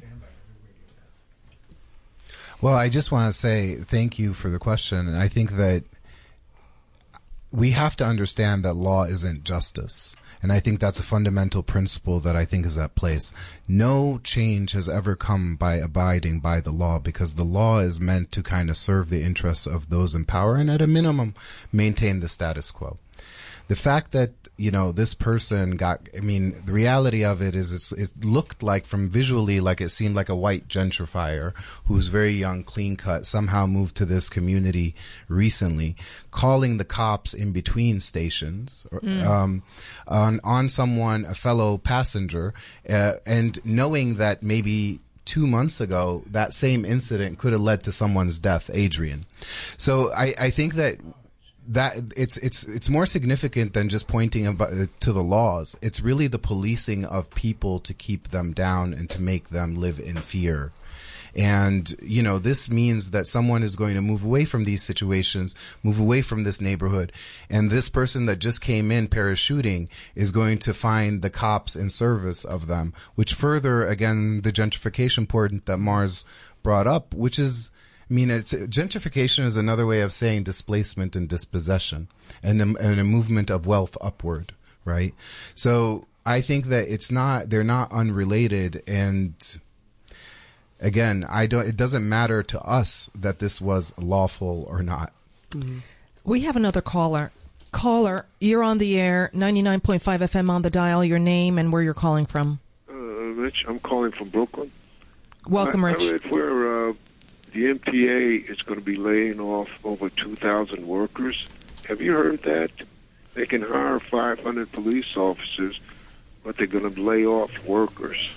Well, I just want to say thank you for the question. And I think that we have to understand that law isn't justice. And I think that's a fundamental principle that I think is at place. No change has ever come by abiding by the law, because the law is meant to kind of serve the interests of those in power and at a minimum maintain the status quo. The fact that, this person the reality of it is it looked like from visually like it seemed like a white gentrifier who's very young, clean cut, somehow moved to this community recently, calling the cops in between stations on someone, a fellow passenger, and knowing that maybe 2 months ago that same incident could have led to someone's death, Adrian. So I think that it's more significant than just pointing to the laws. It's really the policing of people to keep them down and to make them live in fear. And, this means that someone is going to move away from these situations, move away from this neighborhood. And this person that just came in parachuting is going to find the cops in service of them, which further, again, the gentrification point that Mars brought up, which is, gentrification is another way of saying displacement and dispossession and a movement of wealth upward, right? So I think that they're not unrelated. And again, it doesn't matter to us that this was lawful or not. Mm-hmm. We have another caller. Caller, you're on the air, 99.5 FM on the dial, your name and where you're calling from. Rich, I'm calling from Brooklyn. Welcome, Rich. I read where the MTA is going to be laying off over 2,000 workers. Have you heard that? They can hire 500 police officers, but they're going to lay off workers.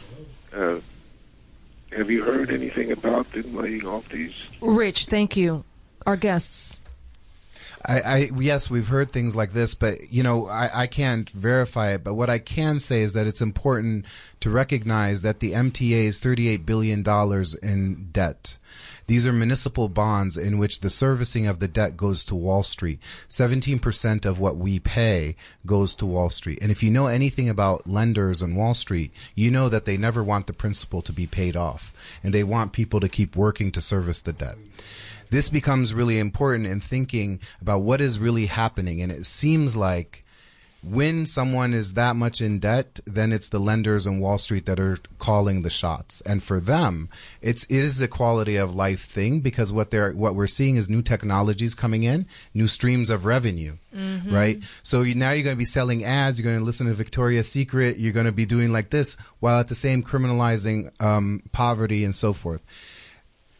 Have you heard anything about them laying off these? Rich, thank you. Our guests. Yes, we've heard things like this, but, I can't verify it. But what I can say is that it's important to recognize that the MTA is $38 billion in debt. These are municipal bonds in which the servicing of the debt goes to Wall Street. 17% of what we pay goes to Wall Street. And if you know anything about lenders on Wall Street, you know that they never want the principal to be paid off, and they want people to keep working to service the debt. This becomes really important in thinking about what is really happening. And it seems like when someone is that much in debt, then it's the lenders on Wall Street that are calling the shots. And for them, it is a quality of life thing, because what we're seeing is new technologies coming in, new streams of revenue, right? So now you're going to be selling ads, you're going to listen to Victoria's Secret, you're going to be doing like this, while at the same criminalizing poverty and so forth.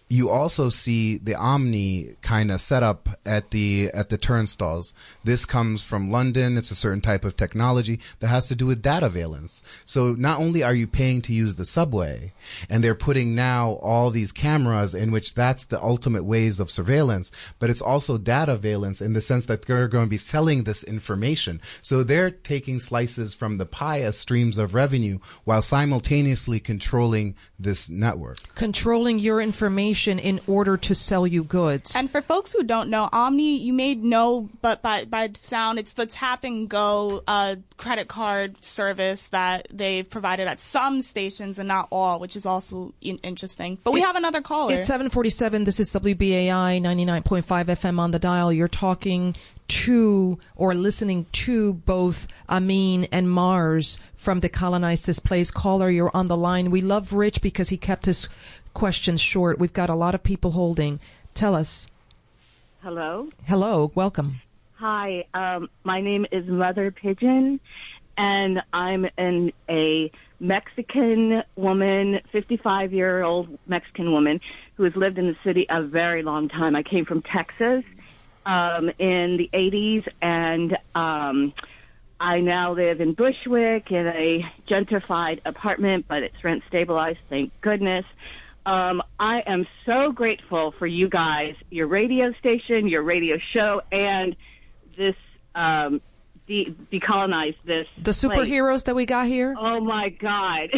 you also see the Omni kind of set up at the turnstiles. This comes from London. It's a certain type of technology that has to do with data valence. So not only are you paying to use the subway, and they're putting now all these cameras in which that's the ultimate ways of surveillance, but it's also data valence in the sense that they're going to be selling this information. So they're taking slices from the pie as streams of revenue while simultaneously controlling this network. Controlling your information in order to sell you goods. And for folks who don't know, Omni, you may know, but by sound, it's the tap and go credit card service that they've provided at some stations and not all, which is also interesting. But we have another caller. It's 7:47. This is WBAI 99.5 FM on the dial. You're talking to or listening to both Amin and Mars from Decolonize This Place. Caller, you're on the line. We love Rich because he kept his questions short. We've got a lot of people holding. Tell us. Hello. Hello. Welcome. Hi. My name is Mother Pigeon, and I'm a Mexican woman, 55-year-old Mexican woman who has lived in the city a very long time. I came from Texas in the 80s, and I now live in Bushwick in a gentrified apartment, but it's rent stabilized, thank goodness. I am so grateful for you guys, your radio station, your radio show, and this Decolonize This The superheroes that we got here? Oh, my God.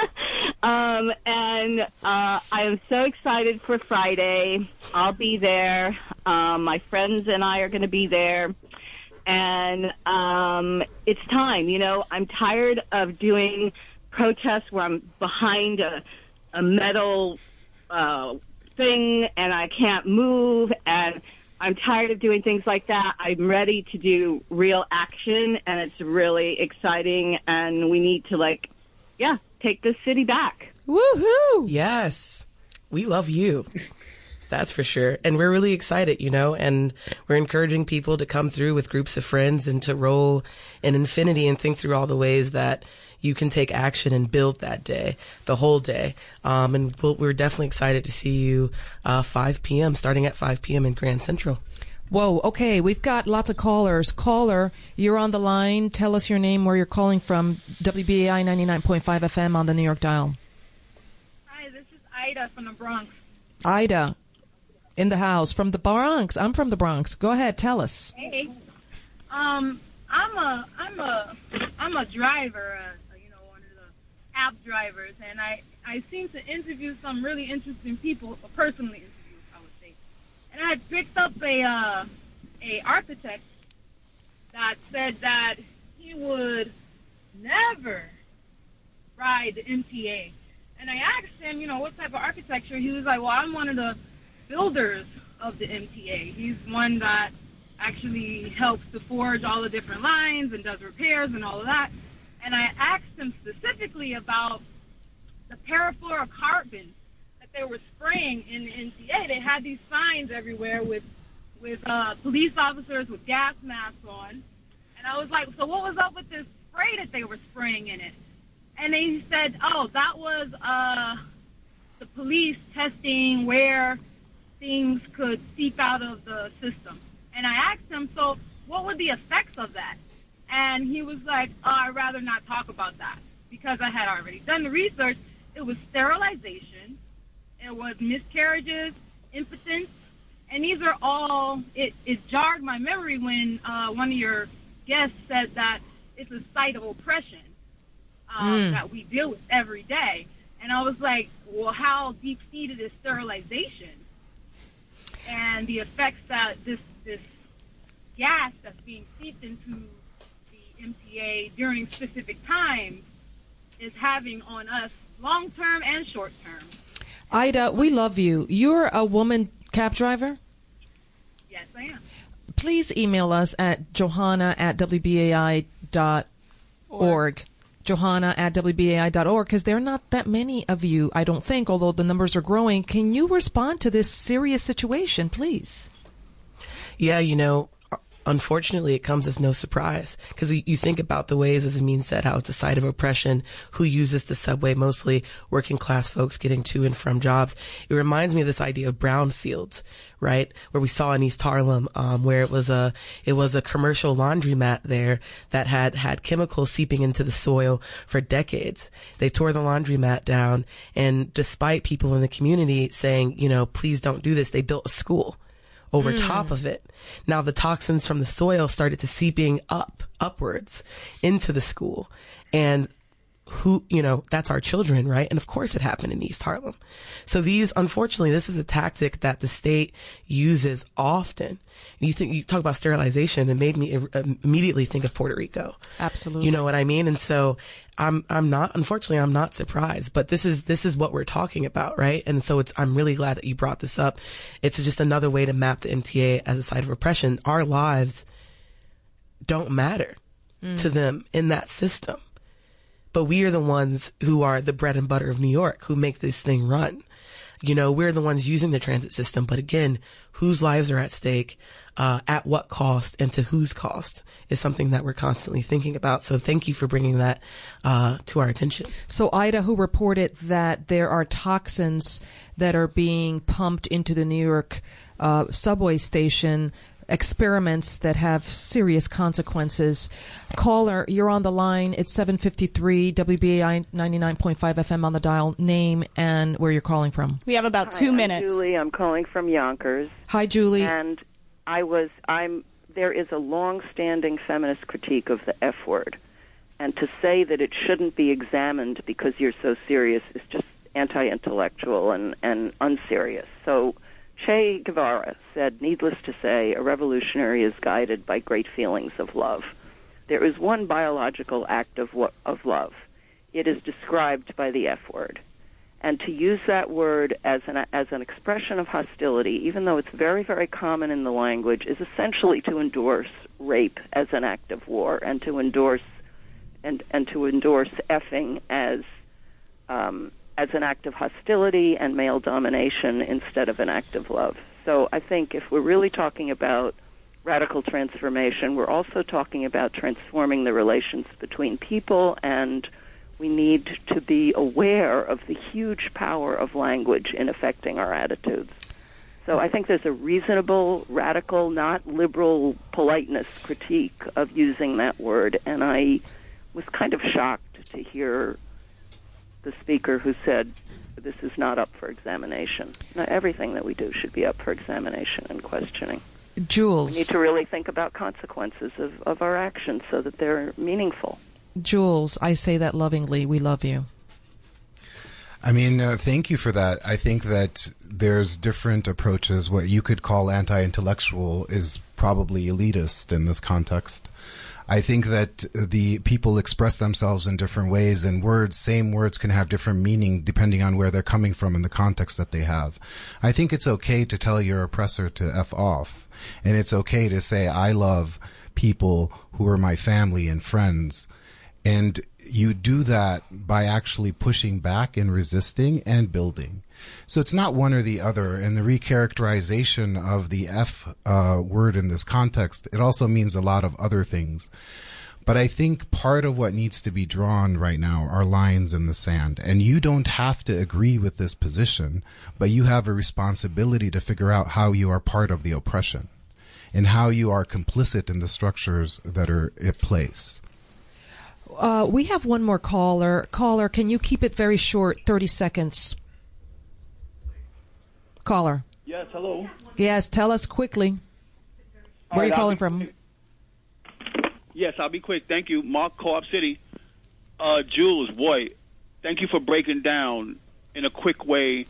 And I am so excited for Friday. I'll be there. My friends and I are going to be there. And it's time. You know, I'm tired of doing protests where I'm behind a metal thing and I can't move, and I'm tired of doing things like that. I'm ready to do real action, and it's really exciting, and we need to, take this city back. Woohoo! Yes. We love you. That's for sure. And we're really excited, and we're encouraging people to come through with groups of friends and to roll in infinity and think through all the ways that you can take action and build that day, the whole day. And we're definitely excited to see you 5 p.m., starting at 5 p.m. in Grand Central. Whoa, okay, we've got lots of callers. Caller, you're on the line. Tell us your name, where you're calling from. WBAI 99.5 FM on the New York dial. Hi, this is Ida from the Bronx. Ida, in the house, from the Bronx. I'm from the Bronx. Go ahead, tell us. Hey, I'm a driver, one of the app drivers, and I seem to interview some really interesting people, personally interview, I would say. And I picked up a architect that said that he would never ride the MTA. And I asked him, what type of architecture. He was like, well, I'm one of the builders of the MTA. He's one that actually helps to forge all the different lines and does repairs and all of that. And I asked him specifically about the parafluorocarbon that they were spraying in the MTA. They had these signs everywhere with police officers with gas masks on. And I was like, so what was up with this spray that they were spraying in it? And he said, oh, that was the police testing where things could seep out of the system. And I asked him, so what were the effects of that? And he was like, oh, I'd rather not talk about that because I had already done the research. It was sterilization. It was miscarriages, impotence. And these are all, it jarred my memory when one of your guests said that it's a site of oppression that we deal with every day. And I was like, well, how deep-seated is sterilization? And the effects that this gas that's being seeped into the MTA during specific times is having on us long-term and short-term. Ida, we love you. You're a woman cab driver? Yes, I am. Please email us at johanna@wbai.org. johanna@wbai.org, because there are not that many of you, I don't think, although the numbers are growing. Can you respond to this serious situation, please? Yeah, unfortunately, it comes as no surprise because you think about the ways, as Amin said, how it's a site of oppression. Who uses the subway? Mostly working class folks getting to and from jobs. It reminds me of this idea of brownfields, right? Where we saw in East Harlem, where it was a commercial laundromat there that had chemicals seeping into the soil for decades. They tore the laundromat down, and despite people in the community saying, please don't do this, they built a school over top of it. Now the toxins from the soil started to seeping upwards into the school, and that's our children, right? And of course it happened in East Harlem. So unfortunately, this is a tactic that the state uses often. You talk about sterilization, it made me immediately think of Puerto Rico. Absolutely. You know what I mean? And so I'm not surprised, but this is what we're talking about, right? And so I'm really glad that you brought this up. It's just another way to map the MTA as a site of oppression. Our lives don't matter to them in that system. But we are the ones who are the bread and butter of New York, who make this thing run. We're the ones using the transit system. But again, whose lives are at stake, at what cost, and to whose cost is something that we're constantly thinking about. So thank you for bringing that to our attention. So Ida, who reported that there are toxins that are being pumped into the New York subway station, experiments that have serious consequences. Caller, you're on the line. It's 7:53 WBAI 99.5 FM on the dial. Name and where you're calling from. We have about 2 minutes. I'm Julie. I'm calling from Yonkers. Hi, Julie. And there is a long-standing feminist critique of the F word. And to say that it shouldn't be examined because you're so serious is just anti-intellectual and unserious. So Che Guevara said, needless to say, a revolutionary is guided by great feelings of love. There is one biological act of love. It is described by the F word. And to use that word as an expression of hostility, even though it's very, very common in the language, is essentially to endorse rape as an act of war and to endorse effing as an act of hostility and male domination instead of an act of love. So I think if we're really talking about radical transformation, we're also talking about transforming the relations between people, and we need to be aware of the huge power of language in affecting our attitudes. So I think there's a reasonable, radical, not liberal politeness critique of using that word, and I was kind of shocked to hear the speaker who said this is not up for examination. Now, everything that we do should be up for examination and questioning. Jules. We need to really think about consequences of our actions so that they're meaningful. Jules, I say that lovingly. We love you. Thank you for that. I think that there's different approaches. What you could call anti-intellectual is probably elitist in this context. I think that the people express themselves in different ways, and same words can have different meaning depending on where they're coming from and the context that they have. I think it's okay to tell your oppressor to F off, and it's okay to say, I love people who are my family and friends. And you do that by actually pushing back and resisting and building. So it's not one or the other. And the recharacterization of the F word in this context, it also means a lot of other things. But I think part of what needs to be drawn right now are lines in the sand. And you don't have to agree with this position, but you have a responsibility to figure out how you are part of the oppression and how you are complicit in the structures that are at place. We have one more caller. Caller, can you keep it very short, 30 seconds? Caller. Yes, hello. Yes, tell us quickly. Where are you calling from? Yes, I'll be quick. Thank you. Mark, Co-op City. Jules, boy, thank you for breaking down in a quick way,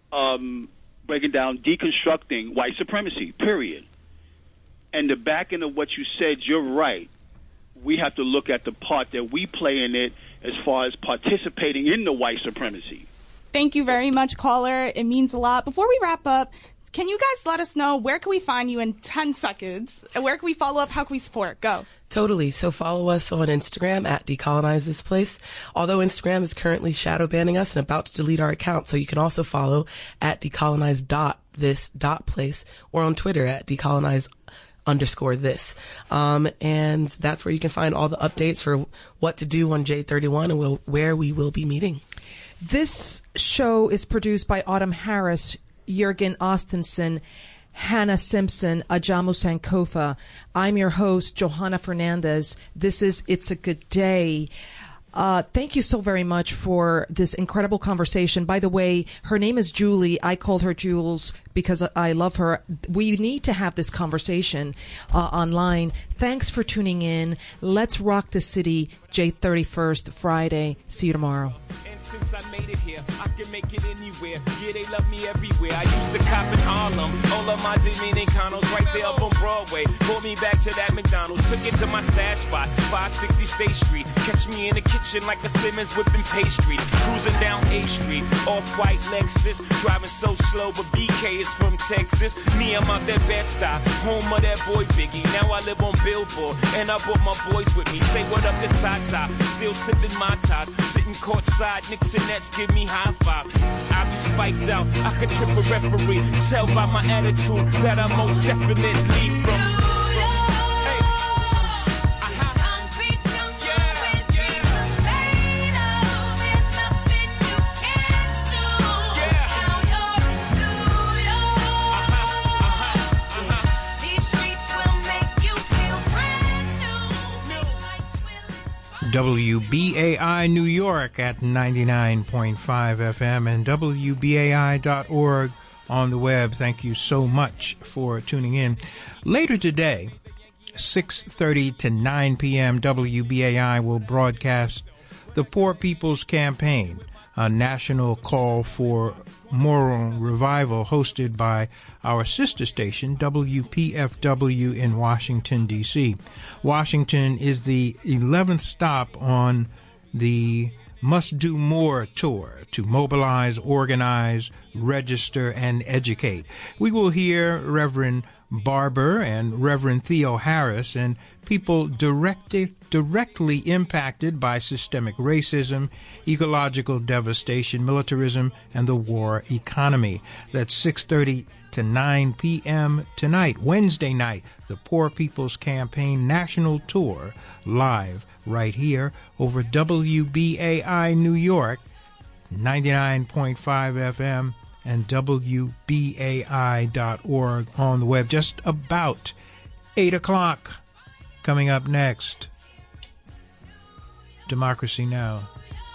deconstructing white supremacy, period. And the back end of what you said, you're right. We have to look at the part that we play in it as far as participating in the white supremacy. Thank you very much, caller. It means a lot. Before we wrap up, can you guys let us know where can we find you in 10 seconds? Where can we follow up? How can we support? Go. Totally. So follow us on Instagram at Decolonize This Place. Although Instagram is currently shadow banning us and about to delete our account, so you can also follow at decolonize.this.place or on Twitter at decolonize_this. _this. And that's where you can find all the updates for what to do on J31 and where we will be meeting. This show is produced by Autumn Harris, Jürgen Ostenson, Hannah Simpson, Ajamu Sankofa. I'm your host, Johanna Fernandez. This is It's a Good Day. Thank you so very much for this incredible conversation. By the way, her name is Julie. I called her Jules because I love her. We need to have this conversation online. Thanks for tuning in. Let's rock the city, J31st, Friday. See you tomorrow. Since I made it here, I can make it anywhere. Yeah, they love me everywhere. I used to cop in Harlem. All of my Dominicanos right there up on Broadway. Pulled me back to that McDonald's. Took it to my stash spot, 560 State Street. Catch me in the kitchen like a Simmons whipping pastry. Cruising down A Street, off-white Lexus. Driving so slow, but BK is from Texas. Me, I'm out that Bed-Stuy, home of that boy Biggie. Now I live on Billboard, and I brought my boys with me. Say what up to Tata, still sipping my top. Sitting courtside, Knicks and Nets give me high five. I be spiked out, I could trip a referee. Tell by my attitude that I most definitely from. WBAI New York at 99.5 FM and WBAI.org on the web. Thank you so much for tuning in. Later today, 6:30 to 9 p.m., WBAI will broadcast the Poor People's Campaign, a national call for moral revival hosted by our sister station, WPFW in Washington, D.C. Washington is the 11th stop on the Must Do More tour to mobilize, organize, register, and educate. We will hear Reverend Barber and Reverend Theo Harris and people directly impacted by systemic racism, ecological devastation, militarism, and the war economy. That's 6:30 to 9 p.m. tonight, Wednesday night, the Poor People's Campaign National Tour, live right here over WBAI New York, 99.5 FM, and WBAI.org on the web. Just about 8 o'clock. Coming up next, Democracy Now!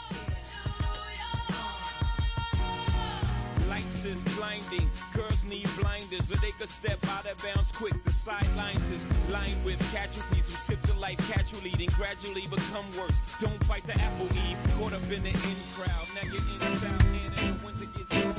Lights is blinding, girls need blinders, so they could step out of bounds quick. The sidelines is lined with casualties who sip the life casually, then gradually become worse. Don't fight the apple eve, caught up in the in crowd. Now you're in style, and in the winter gets cold.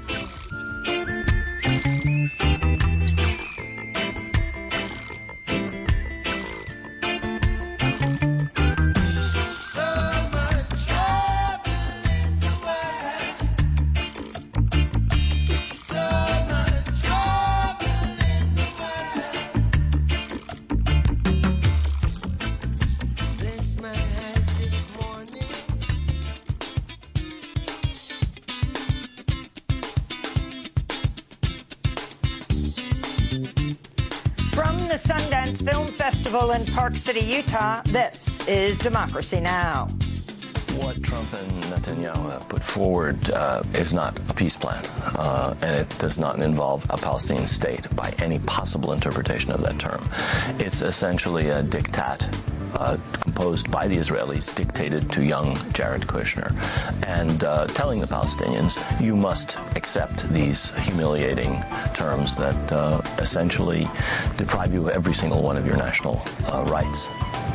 Sundance Film Festival in Park City, Utah, this is Democracy Now! What Trump and Netanyahu have put forward is not a peace plan, and it does not involve a Palestinian state by any possible interpretation of that term. It's essentially a diktat composed by the Israelis, dictated to young Jared Kushner, and telling the Palestinians, you must accept these humiliating terms that essentially deprive you of every single one of your national rights.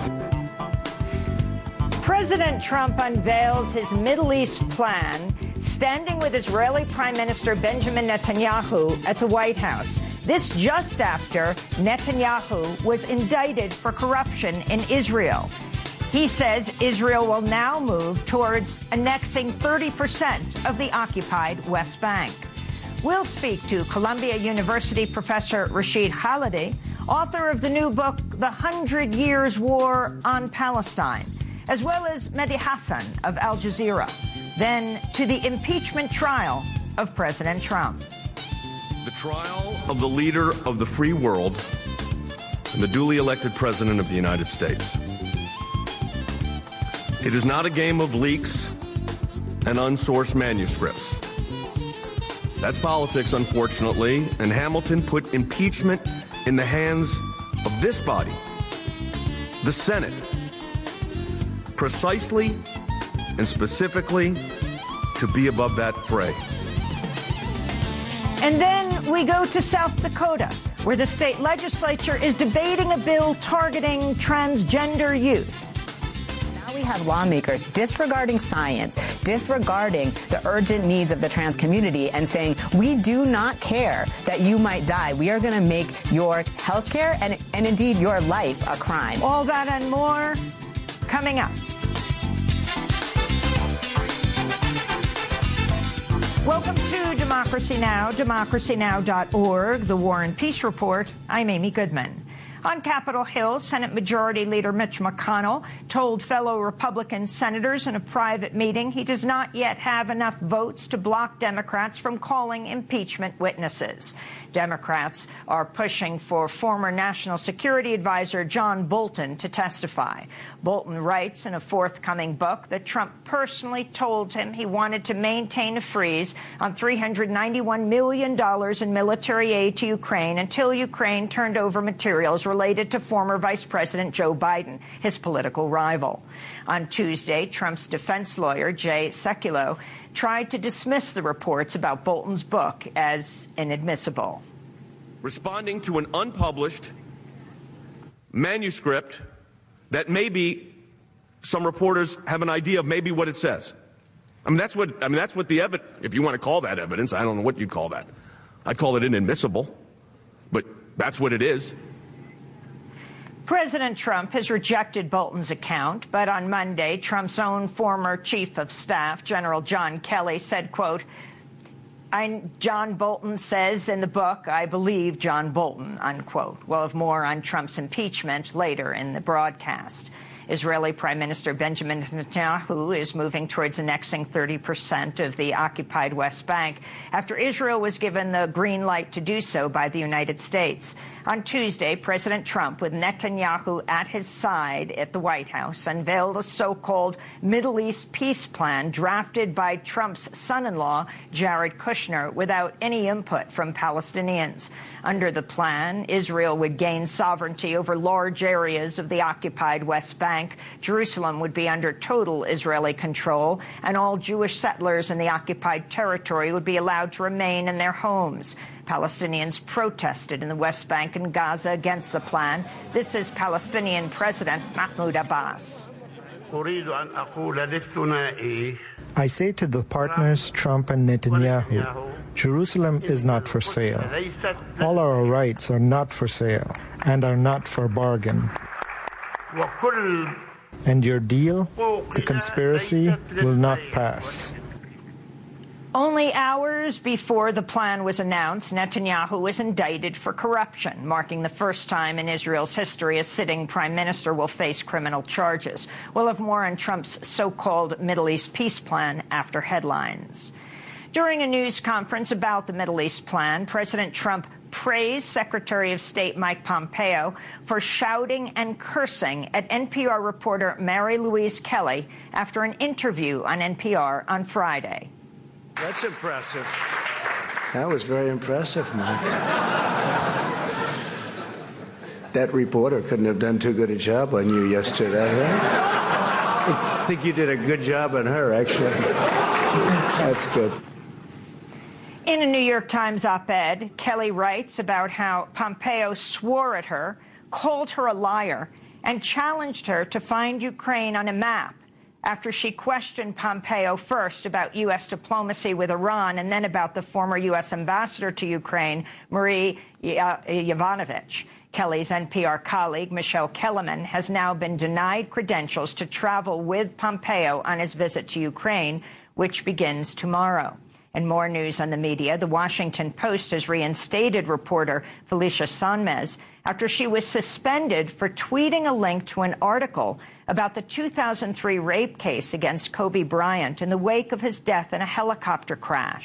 President Trump unveils his Middle East plan, standing with Israeli Prime Minister Benjamin Netanyahu at the White House. This just after Netanyahu was indicted for corruption in Israel. He says Israel will now move towards annexing 30% of the occupied West Bank. We'll speak to Columbia University professor Rashid Khalidi, author of the new book, The 100 Years' War on Palestine, as well as Mehdi Hassan of Al Jazeera. Then to the impeachment trial of President Trump. The trial of the leader of the free world and the duly elected President of the United States. It is not a game of leaks and unsourced manuscripts. That's politics, unfortunately, and Hamilton put impeachment in the hands of this body, the Senate, precisely and specifically to be above that fray. And then we go to South Dakota, where the state legislature is debating a bill targeting transgender youth. We have lawmakers disregarding science, disregarding the urgent needs of the trans community, and saying, we do not care that you might die. We are going to make your health care and indeed your life a crime. All that and more coming up. Welcome to Democracy Now!, democracynow.org, the War and Peace Report. I'm Amy Goodman. On Capitol Hill, Senate Majority Leader Mitch McConnell told fellow Republican senators in a private meeting he does not yet have enough votes to block Democrats from calling impeachment witnesses. Democrats are pushing for former National Security Advisor John Bolton to testify. Bolton writes in a forthcoming book that Trump personally told him he wanted to maintain a freeze on $391 million in military aid to Ukraine until Ukraine turned over materials related to former Vice President Joe Biden, his political rival. On Tuesday, Trump's defense lawyer, Jay Sekulow, tried to dismiss the reports about Bolton's book as inadmissible. Responding to an unpublished manuscript that maybe some reporters have an idea of maybe what it says. That's what the evidence, if you want to call that evidence, I don't know what you'd call that. I'd call it inadmissible, but that's what it is. President Trump has rejected Bolton's account, but on Monday, Trump's own former chief of staff, General John Kelly, said, quote, John Bolton says in the book, I believe John Bolton, unquote. We'll have more on Trump's impeachment later in the broadcast. Israeli Prime Minister Benjamin Netanyahu is moving towards annexing 30% of the occupied West Bank after Israel was given the green light to do so by the United States. On Tuesday, President Trump, with Netanyahu at his side at the White House, unveiled a so-called Middle East peace plan drafted by Trump's son-in-law, Jared Kushner, without any input from Palestinians. Under the plan, Israel would gain sovereignty over large areas of the occupied West Bank. Jerusalem would be under total Israeli control, and all Jewish settlers in the occupied territory would be allowed to remain in their homes. Palestinians protested in the West Bank and Gaza against the plan. This is Palestinian President Mahmoud Abbas. I say to the partners, Trump and Netanyahu, Jerusalem is not for sale. All our rights are not for sale and are not for bargain. And your deal, the conspiracy, will not pass. Only hours before the plan was announced, Netanyahu was indicted for corruption, marking the first time in Israel's history a sitting prime minister will face criminal charges. We'll have more on Trump's so-called Middle East peace plan after headlines. During a news conference about the Middle East plan, President Trump praised Secretary of State Mike Pompeo for shouting and cursing at NPR reporter Mary Louise Kelly after an interview on NPR on Friday. That's impressive. That was very impressive, Mike. That reporter couldn't have done too good a job on you yesterday, huh? I think you did a good job on her, actually. That's good. In a New York Times op-ed, Kelly writes about how Pompeo swore at her, called her a liar, and challenged her to find Ukraine on a map after she questioned Pompeo first about U.S. diplomacy with Iran and then about the former U.S. ambassador to Ukraine, Marie Yovanovitch. Kelly's NPR colleague, Michelle Kellerman, has now been denied credentials to travel with Pompeo on his visit to Ukraine, which begins tomorrow. And more news on the media. The Washington Post has reinstated reporter Felicia Sonmez after she was suspended for tweeting a link to an article about the 2003 rape case against Kobe Bryant in the wake of his death in a helicopter crash.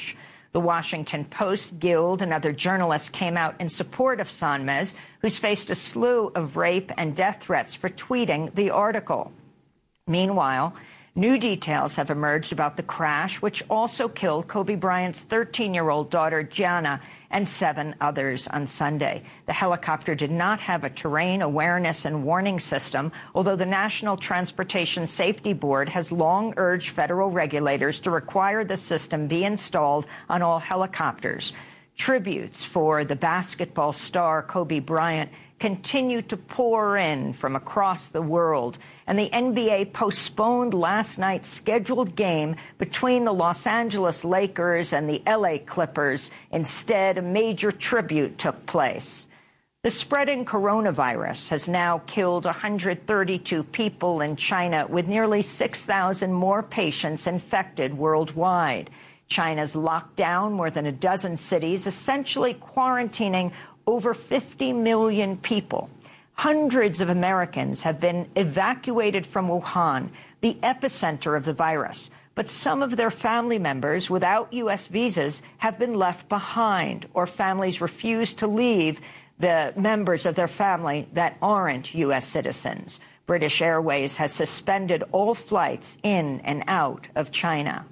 The Washington Post, Guild, and other journalists came out in support of Sanmez, who's faced a slew of rape and death threats for tweeting the article. Meanwhile, new details have emerged about the crash, which also killed Kobe Bryant's 13-year-old daughter, Gianna, and 7 others on Sunday. The helicopter did not have a terrain awareness and warning system, although the National Transportation Safety Board has long urged federal regulators to require the system be installed on all helicopters. Tributes for the basketball star Kobe Bryant continue to pour in from across the world, and the NBA postponed last night's scheduled game between the Los Angeles Lakers and the LA Clippers. Instead, a major tribute took place. The spreading coronavirus has now killed 132 people in China, with nearly 6,000 more patients infected worldwide. China's locked down more than a dozen cities, essentially quarantining over 50 million people. Hundreds of Americans have been evacuated from Wuhan, the epicenter of the virus, but some of their family members without U.S. visas have been left behind, or families refuse to leave the members of their family that aren't U.S. citizens. British Airways has suspended all flights in and out of China.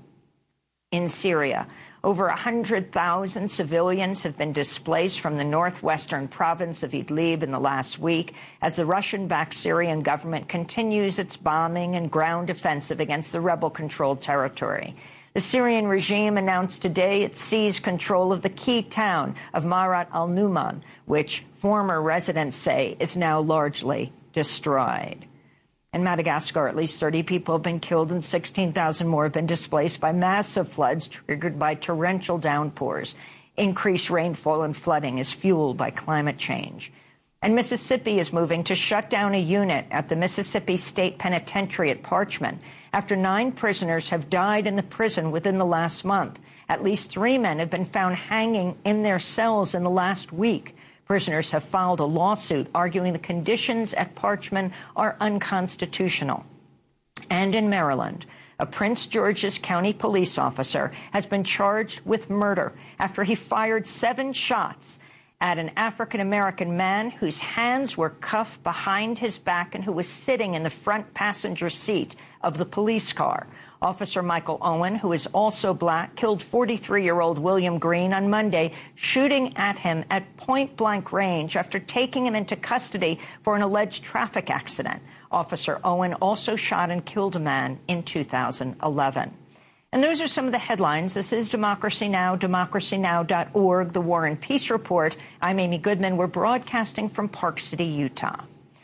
In Syria, over 100,000 civilians have been displaced from the northwestern province of Idlib in the last week as the Russian-backed Syrian government continues its bombing and ground offensive against the rebel-controlled territory. The Syrian regime announced today it seized control of the key town of Marat al-Numan, which former residents say is now largely destroyed. In Madagascar, at least 30 people have been killed and 16,000 more have been displaced by massive floods triggered by torrential downpours. Increased rainfall and flooding is fueled by climate change. And Mississippi is moving to shut down a unit at the Mississippi State Penitentiary at Parchman after 9 prisoners have died in the prison within the last month. At least 3 men have been found hanging in their cells in the last week. Prisoners have filed a lawsuit arguing the conditions at Parchman are unconstitutional. And in Maryland, a Prince George's County police officer has been charged with murder after he fired 7 shots at an African-American man whose hands were cuffed behind his back and who was sitting in the front passenger seat of the police car. Officer Michael Owen, who is also black, killed 43-year-old William Green on Monday, shooting at him at point-blank range after taking him into custody for an alleged traffic accident. Officer Owen also shot and killed a man in 2011. And those are some of the headlines. This is Democracy Now!, democracynow.org, The War and Peace Report. I'm Amy Goodman. We're broadcasting from Park City, Utah.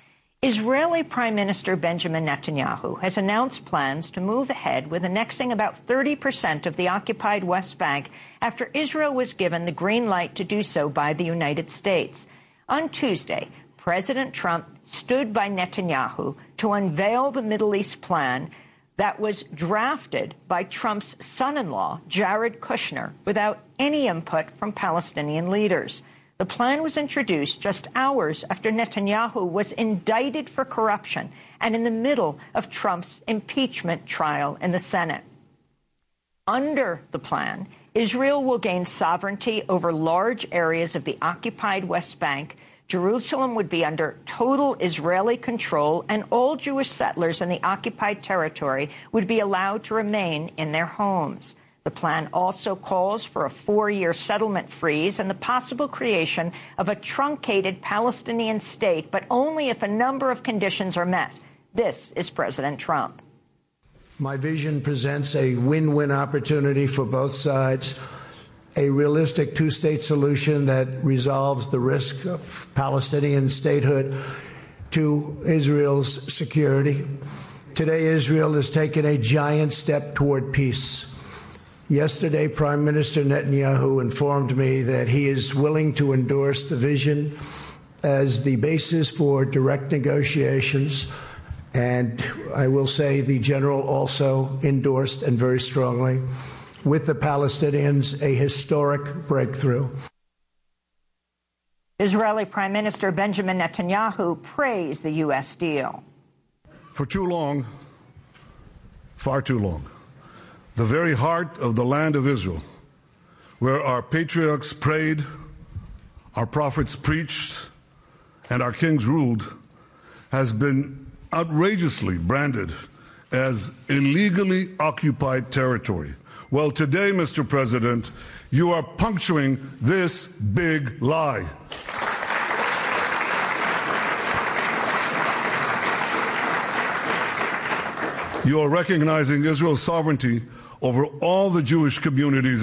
Israeli Prime Minister Benjamin Netanyahu has announced plans to move ahead with annexing about 30% of the occupied West Bank after Israel was given the green light to do so by the United States. On Tuesday, President Trump stood by Netanyahu to unveil the Middle East plan that was drafted by Trump's son-in-law, Jared Kushner, without any input from Palestinian leaders. The plan was introduced just hours after Netanyahu was indicted for corruption and in the middle of Trump's impeachment trial in the Senate. Under the plan, Israel will gain sovereignty over large areas of the occupied West Bank. Jerusalem would be under total Israeli control, and all Jewish settlers in the occupied territory would be allowed to remain in their homes. The plan also calls for a 4-year settlement freeze and the possible creation of a truncated Palestinian state, but only if a number of conditions are met. This is President Trump. My vision presents a win-win opportunity for both sides, a realistic 2-state solution that resolves the risk of Palestinian statehood to Israel's security. Today, Israel has taken a giant step toward peace. Yesterday, Prime Minister Netanyahu informed me that he is willing to endorse the vision as the basis for direct negotiations. And I will say the general also endorsed, and very strongly, with the Palestinians, a historic breakthrough. Israeli Prime Minister Benjamin Netanyahu praised the U.S. deal. For too long, far too long, the very heart of the land of Israel where our patriarchs prayed, our prophets preached, and our kings ruled, has been outrageously branded as illegally occupied territory. Well, today, Mr. President, you are puncturing this big lie. You are recognizing Israel's sovereignty over all the Jewish communities